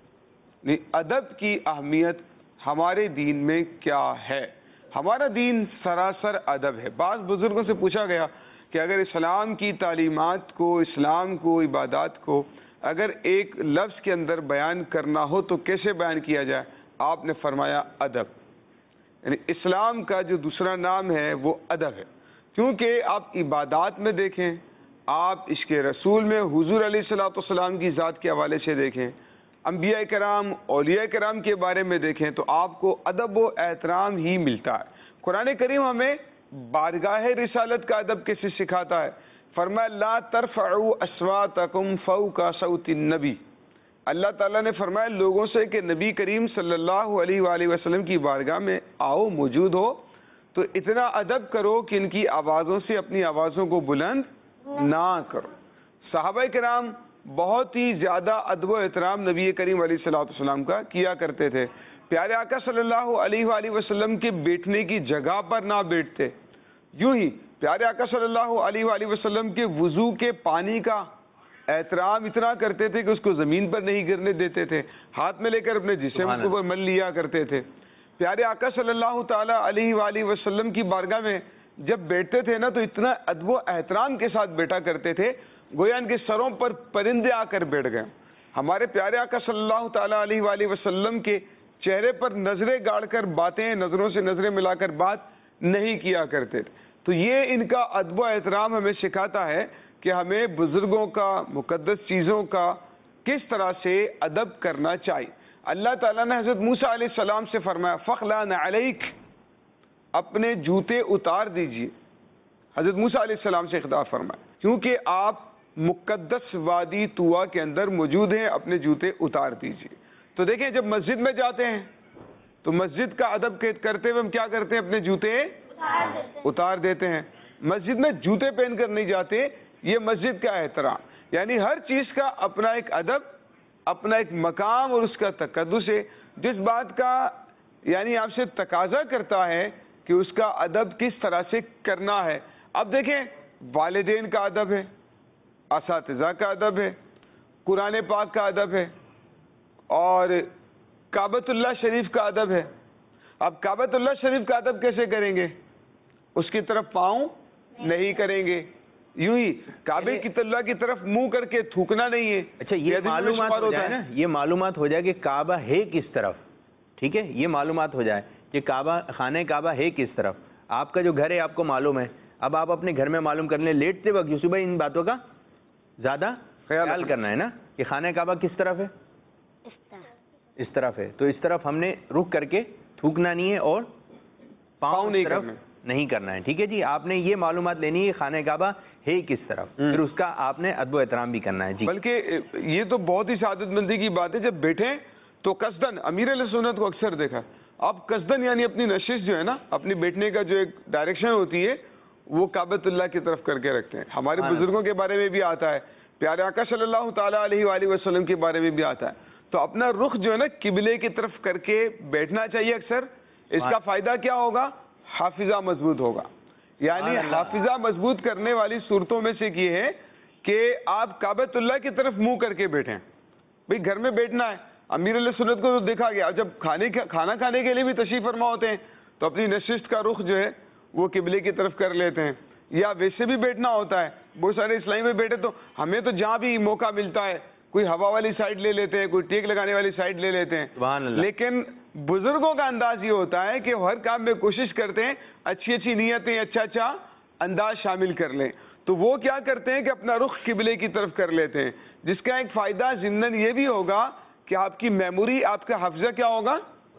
ادب کی اہمیت ہمارے دین میں کیا ہے؟ ہمارا دین سراسر ادب ہے. بعض بزرگوں سے پوچھا گیا کہ اگر اسلام کی تعلیمات کو, اسلام کو, عبادات کو اگر ایک لفظ کے اندر بیان کرنا ہو تو کیسے بیان کیا جائے؟ آپ نے فرمایا ادب. یعنی اسلام کا جو دوسرا نام ہے وہ ادب ہے. کیونکہ آپ عبادات میں دیکھیں, آپ عشق رسول میں حضور علیہ الصلوۃ والسلام کی ذات کے حوالے سے دیکھیں, انبیاء کرام, اولیاء کرام کے بارے میں دیکھیں, تو آپ کو ادب و احترام ہی ملتا ہے. قرآن کریم ہمیں بارگاہ رسالت کا ادب کیسے سکھاتا ہے؟ فرمایا لا ترفعوا اصواتکم فوق صوت النبی. اللہ تعالیٰ نے فرمایا لوگوں سے کہ نبی کریم صلی اللہ علیہ وآلہ وسلم کی بارگاہ میں آؤ, موجود ہو, تو اتنا ادب کرو کہ ان کی آوازوں سے اپنی آوازوں کو بلند نہ کرو. صحابہ کرام بہت ہی زیادہ ادب و احترام نبی کریم علیہ الصلوۃ والسلام کا کیا کرتے تھے. پیارے آقا صلی اللہ علیہ وآلہ وسلم کے بیٹھنے کی جگہ پر نہ بیٹھتے. یوں ہی پیارے آقا صلی اللہ علیہ وآلہ وسلم کے وضو کے پانی کا احترام اتنا کرتے تھے کہ اس کو زمین پر نہیں گرنے دیتے تھے, ہاتھ میں لے کر اپنے جسم کو مل لیا کرتے تھے. پیارے آقا صلی اللہ تعالی علیہ وآلہ وسلم کی بارگاہ میں جب بیٹھتے تھے نا تو اتنا ادب و احترام کے ساتھ بیٹھا کرتے تھے گویا ان کے سروں پر پرندے آ کر بیٹھ گئے. ہمارے پیارے آقا صلی اللہ تعالی علیہ وآلہ وسلم کے چہرے پر نظریں گاڑ کر باتیں, نظروں سے نظریں ملا کر بات نہیں کیا کرتے تھے. تو یہ ان کا ادب و احترام ہمیں سکھاتا ہے کہ ہمیں بزرگوں کا, مقدس چیزوں کا کس طرح سے ادب کرنا چاہیے. اللہ تعالیٰ نے حضرت موسیٰ علیہ السلام سے فرمایا فَخْلَعْ نَعْلَيْكَ, اپنے جوتے اتار دیجئے. حضرت موسیٰ علیہ السلام سے خطاب فرمایا کیونکہ آپ مقدس وادی طویٰ کے اندر موجود ہیں, اپنے جوتے اتار دیجئے. تو دیکھیں جب مسجد میں جاتے ہیں تو مسجد کا ادب کرتے ہوئے ہم کیا کرتے ہیں؟ اپنے جوتے اتار دیتے ہیں. مسجد میں جوتے پہن کر نہیں جاتے, یہ مسجد کا احترام. یعنی ہر چیز کا اپنا ایک ادب, اپنا ایک مقام اور اس کا تقدس ہے, جس بات کا یعنی آپ سے تقاضا کرتا ہے کہ اس کا ادب کس طرح سے کرنا ہے. اب دیکھیں والدین کا ادب ہے, اساتذہ کا ادب ہے, قرآن پاک کا ادب ہے, اور کعبۃ اللہ شریف کا ادب ہے. اب کعبۃ اللہ شریف کا ادب کیسے کریں گے؟ اس کی طرف پاؤں نہیں کریں گے, یوں ہی کعبے کی اللہ کی طرف منہ کر کے تھوکنا نہیں ہے. اچھا یہ معلومات ہو جائے نا, یہ معلومات ہو جائے کہ کعبہ ہے کس طرف, ٹھیک ہے, یہ معلومات ہو جائے کہ کعبہ, خانہ کعبہ ہے کس طرف. آپ کا جو گھر ہے آپ کو معلوم ہے, اب آپ اپنے گھر میں معلوم کر لیں. لیٹتے وقت یوسف بھائی ان باتوں کا زیادہ خیال کرنا ہے نا کہ خانہ کعبہ کس طرف ہے, اس طرف ہے, تو اس طرف ہم نے رخ کر کے تھوکنا نہیں ہے اور پاؤں نہیں کرنا نہیں کرنا ہے. ٹھیک ہے جی, آپ نے یہ معلومات لینی ہے خانہ کعبہ ہے کس طرف, پھر اس کا آپ نے ادب و احترام بھی کرنا ہے. جی بلکہ یہ تو بہت ہی سعادت مندی کی بات ہے, جب بیٹھیں تو قصدن, امیر علیہ سنت کو اکثر دیکھا, آپ قصدن یعنی اپنی نشست جو ہے نا, اپنی بیٹھنے کا جو ایک ڈائریکشن ہوتی ہے وہ کعبۃ اللہ کی طرف کر کے رکھتے ہیں. ہمارے بزرگوں کے بارے میں بھی آتا ہے, پیارے آقا صلی اللہ تعالیٰ علیہ وآلہ وسلم کے بارے میں بھی آتا ہے. تو اپنا رخ جو ہے نا قبلے کی طرف کر کے بیٹھنا چاہیے اکثر. اس کا فائدہ کیا ہوگا؟ حافظہ مضبوط ہوگا. یعنی حافظہ مضبوط کرنے والی صورتوں میں سے یہ ہے کہ آپ کعبۃ اللہ کی طرف منہ کر کے بیٹھیں. بھئی گھر میں بیٹھنا ہے, امیر علیہ سنت کو تو دیکھا گیا جب کھانا کھانے کے لیے بھی تشریف فرما ہوتے ہیں تو اپنی نشست کا رخ جو ہے وہ قبلے کی طرف کر لیتے ہیں. یا ویسے بھی بیٹھنا ہوتا ہے, بہت سارے اسلامی میں بیٹھے تو ہمیں تو جہاں بھی موقع ملتا ہے کوئی ہوا والی سائڈ لے لیتے ہیں, کوئی ٹیک لگانے والی سائڈ لے لیتے ہیں. لیکن بزرگوں کا انداز یہ ہوتا ہے کہ ہر کام میں کوشش کرتے ہیں اچھی اچھی نیتیں, اچھا انداز شامل کر لیں. تو وہ کیا کرتے ہیں کہ اپنا رخ قبلے کی طرف کر لیتے ہیں, جس کا ایک فائدہ ضمناً یہ بھی ہوگا کہ آپ کی میموری, آپ کا حافظہ کیا ہوگا؟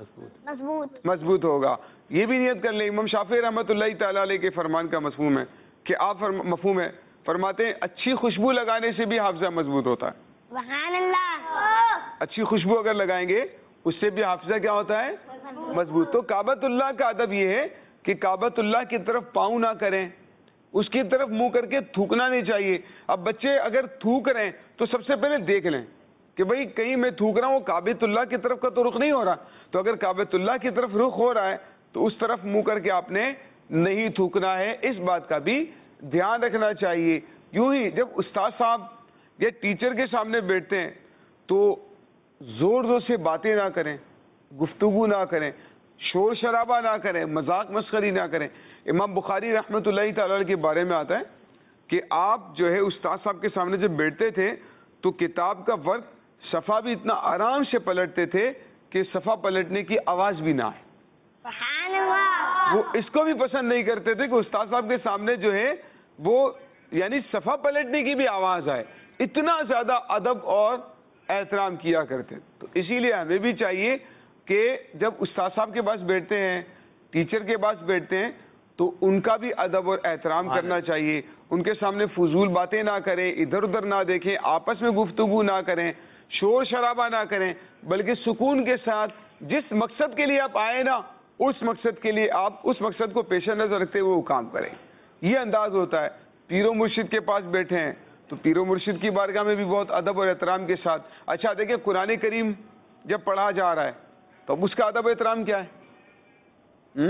مضبوط ہوگا. یہ بھی نیت کر لیں. امام شافعی رحمۃ اللہ تعالیٰ علیہ کے فرمان کا مفہوم ہے کہ آپ مفہوم ہے فرماتے ہیں اچھی خوشبو لگانے سے بھی حافظہ مضبوط ہوتا ہے. سبحان اللہ. اچھی خوشبو اگر لگائیں گے اس سے بھی حافظہ کیا ہوتا ہے؟ مضبوط. تو کعبۃ اللہ کا ادب یہ ہے کہ کعبۃ اللہ کی طرف پاؤں نہ کریں, اس کی طرف منہ کر کے تھوکنا نہیں چاہیے. اب بچے اگر تھوک رہے ہیں تو سب سے پہلے دیکھ لیں کہ بھئی کہیں میں تھوک رہا ہوں, کعبۃ اللہ کی طرف کا تو رخ نہیں ہو رہا. تو اگر کعبۃ اللہ کی طرف رخ ہو رہا ہے تو اس طرف منہ کر کے آپ نے نہیں تھوکنا ہے. اس بات کا بھی دھیان رکھنا چاہیے. یوں ہی جب استاد صاحب یا ٹیچر کے سامنے بیٹھتے ہیں تو زور سے باتیں نہ کریں, گفتگو نہ کریں, شور شرابہ نہ کریں, مذاق مسخری نہ کریں. امام بخاری رحمۃ اللہ تعالیٰ کے بارے میں آتا ہے کہ آپ جو ہے استاد صاحب کے سامنے جب بیٹھتے تھے تو کتاب کا ورق صفحہ بھی اتنا آرام سے پلٹتے تھے کہ صفحہ پلٹنے کی آواز بھی نہ آئے. سبحان اللہ. وہ اس کو بھی پسند نہیں کرتے تھے کہ استاد صاحب کے سامنے جو ہے وہ یعنی صفحہ پلٹنے کی بھی آواز آئے. اتنا زیادہ ادب اور احترام کیا کرتے. تو اسی لیے ہمیں بھی چاہیے کہ جب استاد صاحب کے پاس بیٹھتے ہیں, ٹیچر کے پاس بیٹھتے ہیں تو ان کا بھی ادب اور احترام کرنا چاہیے. ان کے سامنے فضول باتیں نہ کریں, ادھر ادھر نہ دیکھیں, آپس میں گفتگو نہ کریں, شور شرابہ نہ کریں, بلکہ سکون کے ساتھ جس مقصد کے لیے آپ آئے نا اس مقصد کے لیے آپ اس مقصد کو پیش نظر رکھتے ہوئے وہ کام کریں. یہ انداز ہوتا ہے. پیر و مرشد کے پاس بیٹھے ہیں تو پیر و مرشد کی بارگاہ میں بھی بہت ادب اور احترام کے ساتھ. اچھا دیکھیں قرآن کریم جب پڑھا جا رہا ہے تو اب اس کا ادب و احترام کیا ہے؟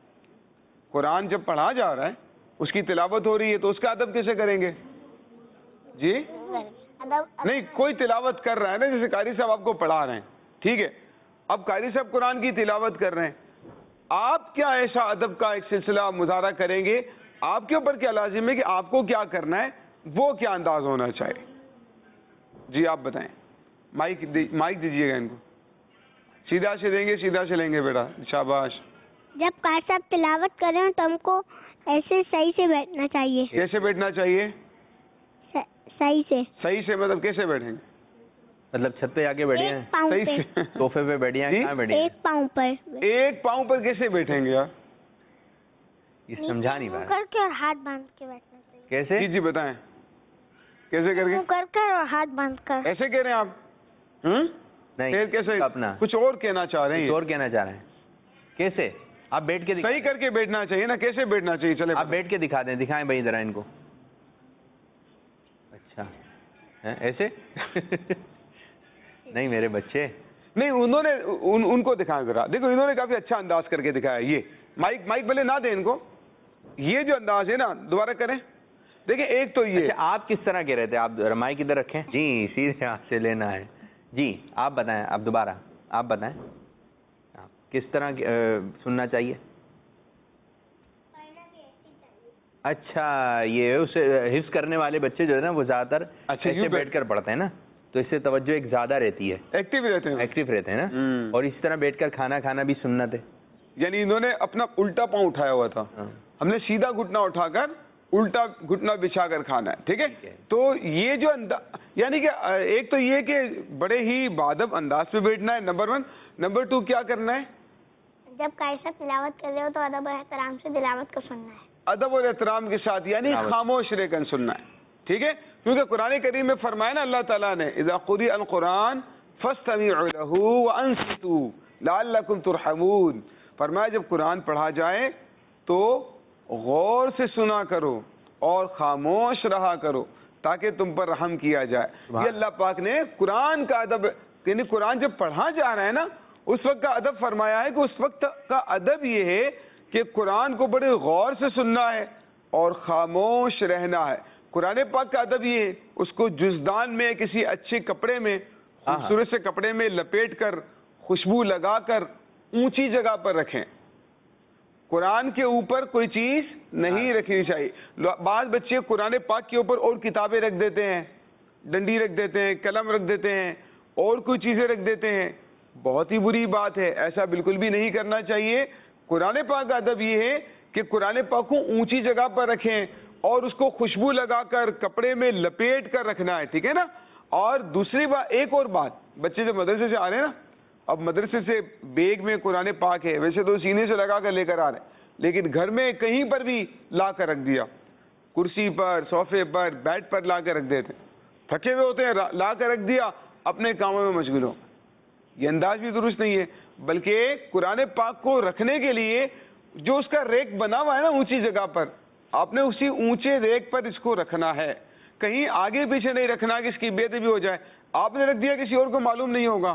قرآن جب پڑھا جا رہا ہے, اس کی تلاوت ہو رہی ہے تو اس کا ادب کیسے کریں گے؟ جی نہیں, کوئی تلاوت کر رہا ہے نا, جیسے قاری صاحب آپ کو پڑھا رہے ہیں, ٹھیک ہے, اب قاری صاحب قرآن کی تلاوت کر رہے ہیں, آپ کیا ایسا ادب کا ایک سلسلہ مظاہرہ کریں گے؟ آپ کے اوپر کیا لازم ہے کہ آپ کو کیا کرنا ہے, وہ کیا انداز ہونا چاہیے؟ جی آپ بتائیں. مائک دیجیے گا ان کو. سیدھا سے دیں گے, سیدھا سے لیں گے بیٹا, شاباش. جب قاری صاحب تلاوت کریں تو ہم کو ایسے صحیح سے بیٹھنا چاہیے. کیسے بیٹھنا چاہیے؟ صحیح سے. صحیح سے مطلب کیسے بیٹھیں گے؟ مطلب چھت پہ آ کے بیٹھے ہیں, صحیح سے صوفے پہ بیٹھے ہیں, کہاں بیٹھے ہیں؟ ایک پاؤں پر. ایک پاؤں پر کیسے بیٹھیں گے یار؟ یہ سمجھا نہیں پا کر کے اور ہاتھ باندھ کے بیٹھنا چاہیے. کیسے؟ جی بتائیں کیسے کر کے؟ کر کے اور ہاتھ باندھ کر. ایسے کہہ رہے ہیں آپ؟ نہیں, کیسے؟ اپنا کچھ اور کہنا چاہ رہے ہیں. اور کہنا چاہ رہے ہیں. کیسے؟ آپ بیٹھ کے صحیح کر کے بیٹھنا چاہیے نا. کیسے بیٹھنا چاہیے؟ چلے آپ بیٹھ کے دکھا دیں, دکھائیں بھائی ذرا ان کو. اچھا ایسے نہیں میرے بچے نہیں, انہوں نے ان کو دکھائیں ذرا. دیکھو انہوں نے کافی اچھا انداز کر کے دکھایا. یہ مائک بھلے نہ دیں ان کو. یہ جو انداز ہے نا, دوبارہ کریں. دیکھیں ایک تو یہ آپ کس طرح کہہ رہے تھے, آپ مائک ادھر رکھیں. جی سیدھے ہاتھ سے لینا ہے. جی آپ بتائیں, آپ دوبارہ آپ بتائیں کس طرح سننا چاہیے. اچھا, یہ اسے حفظ کرنے والے بچے جو ہے نا وہ زیادہ تر ایسے بیٹھ کر پڑھتے ہیں نا, تو اس سے توجہ ایک زیادہ رہتی ہے, ایکٹیو رہتے ہیں نا. اور اسی طرح بیٹھ کر کھانا کھانا بھی سنت ہے. یعنی انہوں نے اپنا الٹا پاؤں اٹھایا ہوا تھا, ہم نے سیدھا گھٹنا اٹھا کر الٹا گھٹنا بچھا کر کھانا ہے. ٹھیک ہے, تو یہ جو یعنی کہ ایک تو یہ کہ بڑے ہی بادب انداز پہ بیٹھنا ہے, نمبر 1. نمبر 2 کیا کرنا ہے؟ جب قاری صاحب تلاوت کر رہے ہو تو ادب اور احترام سے تلاوت کو سننا ہے. ادب اور احترام کے ساتھ یعنی خاموش رہ کر سننا ہے. ٹھیک ہے, کیونکہ قرآن کریم میں فرمایا نا اللہ تعالیٰ نے اذا قرئ القرآن فاستمعوا له وانصتوا لعلکم ترحمون. فرمایا جب قرآن پڑھا جائے تو غور سے سنا کرو اور خاموش رہا کرو تاکہ تم پر رحم کیا جائے. یہ اللہ پاک نے قرآن کا ادب, یعنی قرآن جب پڑھا جا رہا ہے نا اس وقت کا ادب فرمایا ہے کہ اس وقت کا ادب یہ ہے کہ قرآن کو بڑے غور سے سننا ہے اور خاموش رہنا ہے. قرآن پاک کا ادب یہ ہے اس کو جزدان میں کسی اچھے کپڑے میں خوبصورت سے کپڑے میں لپیٹ کر خوشبو لگا کر اونچی جگہ پر رکھیں. قرآن کے اوپر کوئی چیز نہیں رکھنی چاہیے. بعض بچے قرآن پاک کے اوپر اور کتابیں رکھ دیتے ہیں, ڈنڈی رکھ دیتے ہیں, قلم رکھ دیتے ہیں, اور کوئی چیزیں رکھ دیتے ہیں. بہت ہی بری بات ہے, ایسا بالکل بھی نہیں کرنا چاہیے. قرآن پاک کا ادب یہ ہے کہ قرآن پاک کو اونچی جگہ پر رکھیں اور اس کو خوشبو لگا کر کپڑے میں لپیٹ کر رکھنا ہے. ٹھیک ہے نا. اور دوسری بات, ایک اور بات, بچے جب مدرسے سے آ رہے ہیں نا, اب مدرسے سے بیگ میں قرآن پاک ہے, ویسے تو سینے سے لگا کر لے کر آ رہے ہیں, لیکن گھر میں کہیں پر بھی لا کر رکھ دیا, کرسی پر, صوفے پر, بیڈ پر لا کر رکھ دیتے ہیں. تھکے ہوئے ہوتے ہیں, لا کر رکھ دیا, اپنے کاموں میں مشغول ہو. یہ انداز بھی درست نہیں ہے. بلکہ قرآن پاک کو رکھنے کے لیے جو اس کا ریک بنا ہوا ہے نا اونچی جگہ پر, آپ نے اسی اونچے ریک پر اس کو رکھنا ہے. کہیں آگے پیچھے نہیں رکھنا کہ اس کی بے ادبی ہو جائے. آپ نے رکھ دیا, کسی اور کو معلوم نہیں ہوگا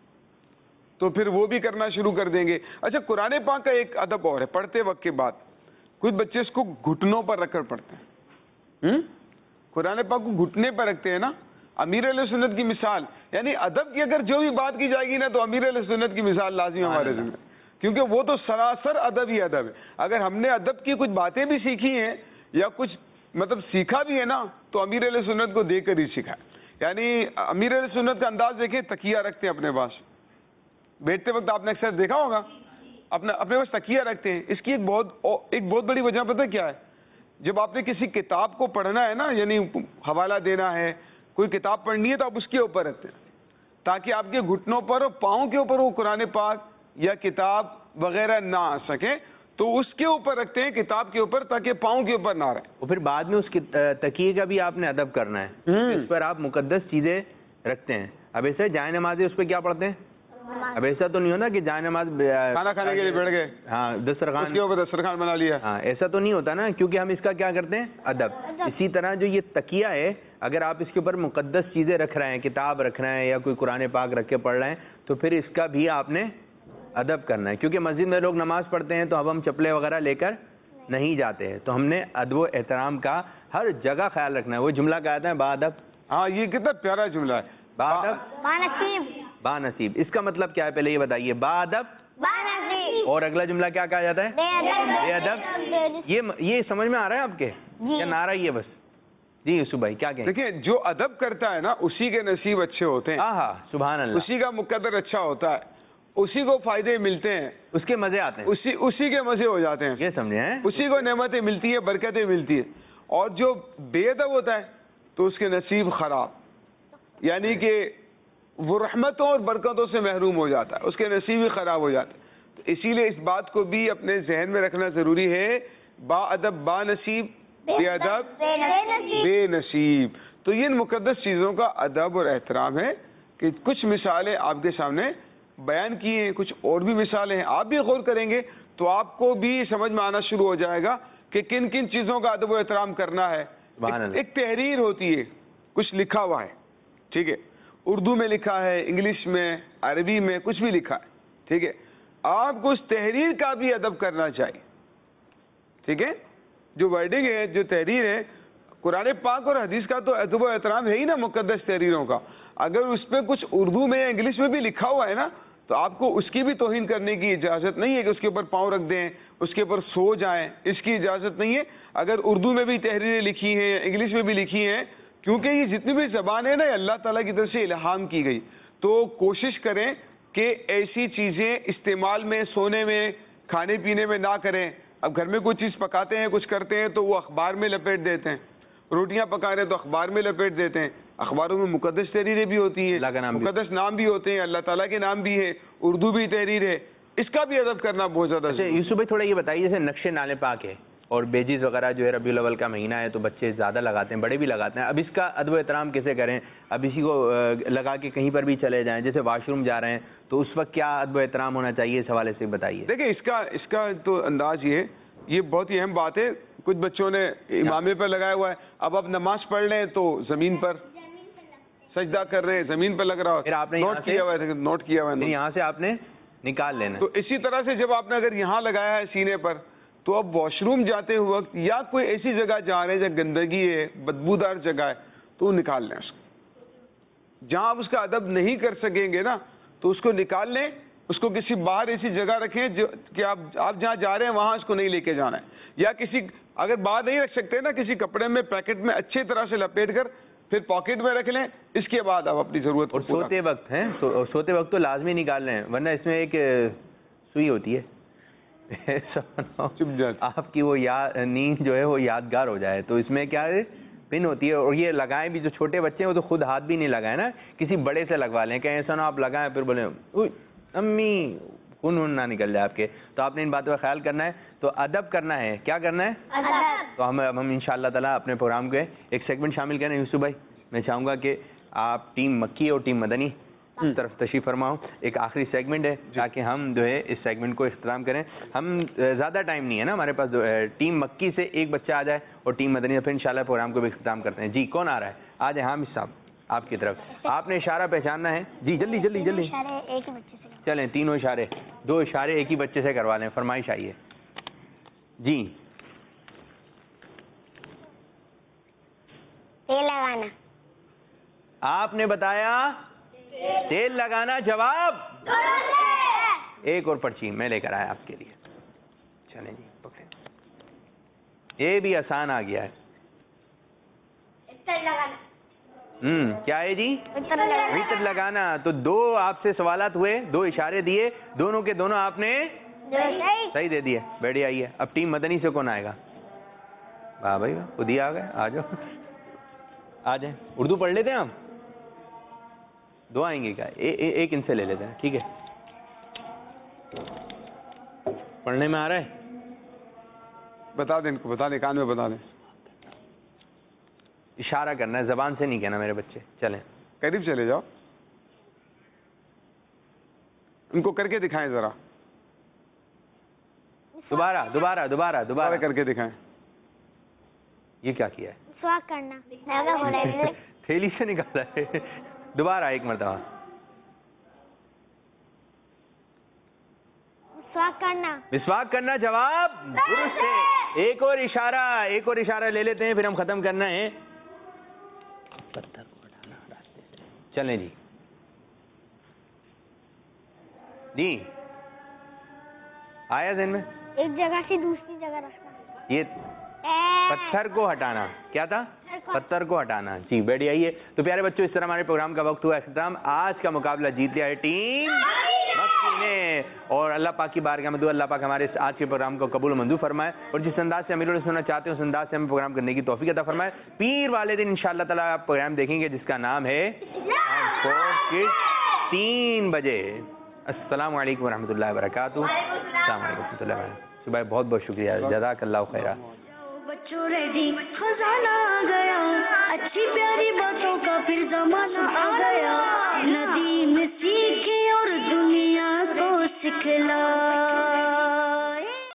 تو پھر وہ بھی کرنا شروع کر دیں گے. اچھا, قرآن پاک کا ایک ادب اور ہے پڑھتے وقت کے بعد. کچھ بچے اس کو گھٹنوں پر رکھ کر پڑھتے ہیں. قرآن پاک کو گھٹنے پر رکھتے ہیں نا. امیر علیہ سنت کی مثال, یعنی ادب کی اگر جو بھی بات کی جائے گی نا تو امیر علیہ سنت کی مثال لازمی ہمارے ذمہ, کیونکہ وہ تو سراسر ادب ہی ادب ہے. اگر ہم نے ادب کی کچھ باتیں بھی سیکھی ہیں یا کچھ مطلب سیکھا بھی ہے نا تو امیر علیہ سنت کو دیکھ کر ہی سیکھا ہے. یعنی امیر علیہ سنت کا انداز دیکھیں, تکیہ رکھتے ہیں اپنے پاس, بیٹھتے وقت آپ نے اکثر دیکھا ہوگا اپنے پاس تکیہ رکھتے ہیں. اس کی ایک بہت بڑی وجہ پتہ کیا ہے؟ جب آپ نے کسی کتاب کو پڑھنا ہے نا, یعنی حوالہ دینا ہے, کوئی کتاب پڑھنی ہے تو آپ اس کے اوپر رکھتے ہیں تاکہ آپ کے گھٹنوں پر اور پاؤں کے اوپر وہ قرآن پاک یا کتاب وغیرہ نہ آ سکے, تو اس کے اوپر رکھتے ہیں کتاب کے اوپر تاکہ پاؤں کے اوپر نہ رہے. اور پھر بعد میں اس تکیے کا بھی آپ نے ادب کرنا ہے, اس پر آپ مقدس چیزیں رکھتے ہیں. اب ایسے جائے نمازیں اس پہ کیا پڑھتے ہیں؟ اب ایسا تو نہیں ہوتا کہ جائے نماز کھانا کھانے کے لیے بیٹھ گئے, ہاں دسترخوان کے اوپر دسترخوان بنا لیا, ہاں ایسا تو نہیں ہوتا نا, کیونکہ ہم اس کا کیا کرتے ہیں ادب. اسی طرح جو یہ تکیہ ہے, اگر آپ اس کے اوپر مقدس چیزیں رکھ رہے ہیں, کتاب رکھ رہے ہیں یا کوئی قرآن پاک رکھ کے پڑھ رہے ہیں, تو پھر اس کا بھی آپ نے ادب کرنا ہے. کیونکہ مسجد میں لوگ نماز پڑھتے ہیں تو اب ہم چپلے وغیرہ لے کر نہیں جاتے ہیں, تو ہم نے ادب و احترام کا ہر جگہ خیال رکھنا ہے. وہ جملہ کہتے ہیں بادب, ہاں یہ کتنا پیارا جملہ ہے, با نصیب. اس کا مطلب کیا ہے پہلے یہ بتائیے. با ادب, اور اگلا جملہ کیا کہا جاتا ہے؟ بے ادب. یہ سمجھ میں آ رہا ہے آپ کے یا نہ آ رہا ہے؟ یہ بس جی یوسف بھائی کیا کہیں؟ دیکھیں, جو ادب کرتا ہے نا اسی کے نصیب اچھے ہوتے ہیں. ہاں ہاں سبحان اللہ. اسی کا مقدر اچھا ہوتا ہے, اسی کو فائدے ملتے ہیں, اس کے مزے آتے ہیں, اسی کے مزے ہو جاتے ہیں. یہ سمجھے ہیں, اسی کو نعمتیں ملتی ہیں, برکتیں ملتی ہیں. اور جو بے ادب ہوتا ہے تو اس کے نصیب خراب, یعنی کہ وہ رحمتوں اور برکتوں سے محروم ہو جاتا ہے, اس کے نصیب ہی خراب ہو جاتا ہے. تو اسی لیے اس بات کو بھی اپنے ذہن میں رکھنا ضروری ہے, با ادب با نصیب, بے ادب بے نصیب. تو یہ ان مقدس چیزوں کا ادب اور احترام ہے کہ کچھ مثالیں آپ کے سامنے بیان کی ہیں, کچھ اور بھی مثالیں ہیں. آپ بھی غور کریں گے تو آپ کو بھی سمجھ میں آنا شروع ہو جائے گا کہ کن کن چیزوں کا ادب و احترام کرنا ہے. ایک تحریر ہوتی ہے, کچھ لکھا ہوا ہے, ٹھیک ہے, اردو میں لکھا ہے, انگلش میں, عربی میں, کچھ بھی لکھا ہے, ٹھیک ہے. آپ کو اس تحریر کا بھی ادب کرنا چاہیے, ٹھیک ہے. جو ورڈنگ ہے, جو تحریر ہے, قرآن پاک اور حدیث کا تو ادب و احترام ہے ہی نا مقدس تحریروں کا. اگر اس پہ کچھ اردو میں یا انگلش میں بھی لکھا ہوا ہے نا تو آپ کو اس کی بھی توہین کرنے کی اجازت نہیں ہے کہ اس کے اوپر پاؤں رکھ دیں, اس کے اوپر سو جائیں, اس کی اجازت نہیں ہے. اگر اردو میں بھی تحریریں لکھی ہیں, انگلش میں بھی لکھی ہیں, کیونکہ یہ جتنی بھی زبان ہے نا یہ اللہ تعالیٰ کی طرف سے الہام کی گئی, تو کوشش کریں کہ ایسی چیزیں استعمال میں, سونے میں, کھانے پینے میں نہ کریں. اب گھر میں کوئی چیز پکاتے ہیں, کچھ کرتے ہیں تو وہ اخبار میں لپیٹ دیتے ہیں, روٹیاں پکا رہے ہیں تو اخبار میں لپیٹ دیتے ہیں. اخباروں میں مقدس تحریریں بھی ہوتی ہیں, مقدس نام بھی ہوتے ہیں, اللہ تعالیٰ کے نام بھی ہیں, اردو بھی تحریر ہے. اس کا بھی ادب کرنا بہت زیادہ اچھا یوسف بھائی تھوڑا یہ بتائیے جیسے نقش نالے پاک ہے اور بیجیز وغیرہ جو ہے ربیع الاول کا مہینہ ہے تو بچے زیادہ لگاتے ہیں, بڑے بھی لگاتے ہیں, اب اس کا ادب و احترام کیسے کریں؟ اب اسی کو لگا کے کہیں پر بھی چلے جائیں, جیسے واش روم جا رہے ہیں تو اس وقت کیا ادب و احترام ہونا چاہیے, اس حوالے سے بتائیے. دیکھیں اس کا تو انداز یہ بہت ہی اہم بات ہے. کچھ بچوں نے امامے پر لگایا ہوا ہے, اب آپ نماز پڑھ لیں تو زمین پر سجدہ کر رہے ہیں, زمین پر لگ رہا پھر آپ نے نوٹ کیا ہوا ہے یہاں سے آپ نے نکال لینا. تو اسی طرح سے جب آپ نے اگر یہاں لگایا ہے سینے پر, تو اب واش روم جاتے ہوئے وقت یا کوئی ایسی جگہ جا رہے ہیں جہاں گندگی ہے, بدبودار جگہ ہے, تو نکال لیں اس کو. جہاں آپ اس کا ادب نہیں کر سکیں گے نا تو اس کو نکال لیں, اس کو کسی باہر ایسی جگہ رکھیں جو کہ آپ جہاں جا رہے ہیں وہاں اس کو نہیں لے کے جانا ہے, یا کسی اگر باہر نہیں رکھ سکتے نا کسی کپڑے میں پیکٹ میں اچھی طرح سے لپیٹ کر پھر پاکٹ میں رکھ لیں. اس کے بعد آپ اپنی ضرورت اور سوتے وقت ہیں سوتے وقت تو لازمی نکال لیں, ورنہ اس میں ایک سوئی ہوتی ہے آپ کی وہ نیند جو ہے وہ یادگار ہو جائے, تو اس میں کیا ہے پن ہوتی ہے. اور یہ لگائیں بھی, جو چھوٹے بچے ہیں وہ تو خود ہاتھ بھی نہیں لگائیں نا, کسی بڑے سے لگوا لیں, کہ ایسا نہ آپ لگائیں پھر بولیں امی خون نہ نکل جائے آپ کے. تو آپ نے ان باتوں کا خیال کرنا ہے, تو ادب کرنا ہے. کیا کرنا ہے؟ تو ہم ان شاء اللہ تعالیٰ اپنے پروگرام کے ایک سیگمنٹ شامل کریں. یوسف بھائی میں چاہوں گا کہ آپ ٹیم مکی اور ٹیم مدنی طرف تشریف فرماؤ. ایک آخری سیگمنٹ ہے تاکہ ہم جو ہے اس سیگمنٹ کو اختتام کریں. ہم زیادہ ٹائم نہیں ہے نا ہمارے پاس, ٹیم مکی سے ایک بچہ آ جائے اور ٹیم مدنی پھر انشاءاللہ پروگرام کو بھی اختتام کرتے ہیں. جی کون آ رہا ہے؟ آ جائیں حامد صاحب آپ کی طرف. آپ نے اشارہ پہچاننا ہے. جی جلدی جلدی جلدی چلیں, تینوں اشارے, 2 اشارے ایک ہی بچے سے کروا لیں. فرمائش آئیے. جی تیل لگانا. آپ نے بتایا تیل لگانا. جواب ایک اور پرچی میں لے کر آیا آپ کے لیے. چلیں جی پکڑیں, یہ بھی آسان آ گیا ہے. کیا ہے جی؟ وطر لگانا. تو 2 آپ سے سوالات ہوئے, 2 اشارے دیے, دونوں کے دونوں آپ نے صحیح دے دیے. بیٹھے آئیے. اب ٹیم مدنی سے کون آئے گا؟ واہ بھائی واہ, خود ہی آ گئے. آ جاؤ آ جائیں. اردو پڑھ لیتے ہیں آپ؟ 2 آئیں گے کیا؟ ایک ان سے لے لیتے ہیں. ٹھیک ہے, پڑھنے میں آ رہا ہے؟ بتا دیں ان کو, بتا دیں کان میں بتا دیں. اشارہ کرنا ہے, زبان سے نہیں کہنا میرے بچے. چلیں قریب چلے جاؤ, ان کو کر کے دکھائیں ذرا. دوبارہ کر کے دکھائیں. یہ کیا کیا ہے؟ مسواک کرنا. تھیلی سے نکالا ہے. دوبارہ ایک مرتبہ. مسواک کرنا. جواب درست ہے. ایک اور اشارہ لے لیتے ہیں, پھر ہم ختم کرنا ہے. پتھر کو ہٹانا راستے سے. چلیں جی. جی آیا ذہن میں؟ ایک جگہ سے دوسری جگہ رکھنا. یہ پتھر کو ہٹانا. کیا تھا؟ پتھر کو ہٹانا. جی بیٹھ آئیے. تو پیارے بچوں, اس طرح ہمارے پروگرام کا وقت ہوا اختتام. آج کا مقابلہ جیت لیا ہے ٹیم مکی نے, اور اللہ پاک کی بارگاہ میں دعا اللہ پاک ہمارے آج کے پروگرام کو قبول و منظور فرمائے, اور جس انداز سے امیر سننا چاہتے ہیں اس انداز سے ہمیں پروگرام کرنے کی توفیق عطا فرمائے. پیر والے دن انشاءاللہ تعالیٰ آپ پروگرام دیکھیں گے جس کا نام ہے 3 بجے. السلام علیکم ورحمۃ اللہ وبرکاتہ. السلام علیکم ورحمۃ اللہ وبرکاتہ. صبح بہت بہت شکریہ, جزاک اللہ خیرہ. بچوں ریڈی خزانہ آ گیا, اچھی پیاری باتوں کا پھر زمانہ آ گیا. ندی میں سیکھے اور دنیا کو سکھلا.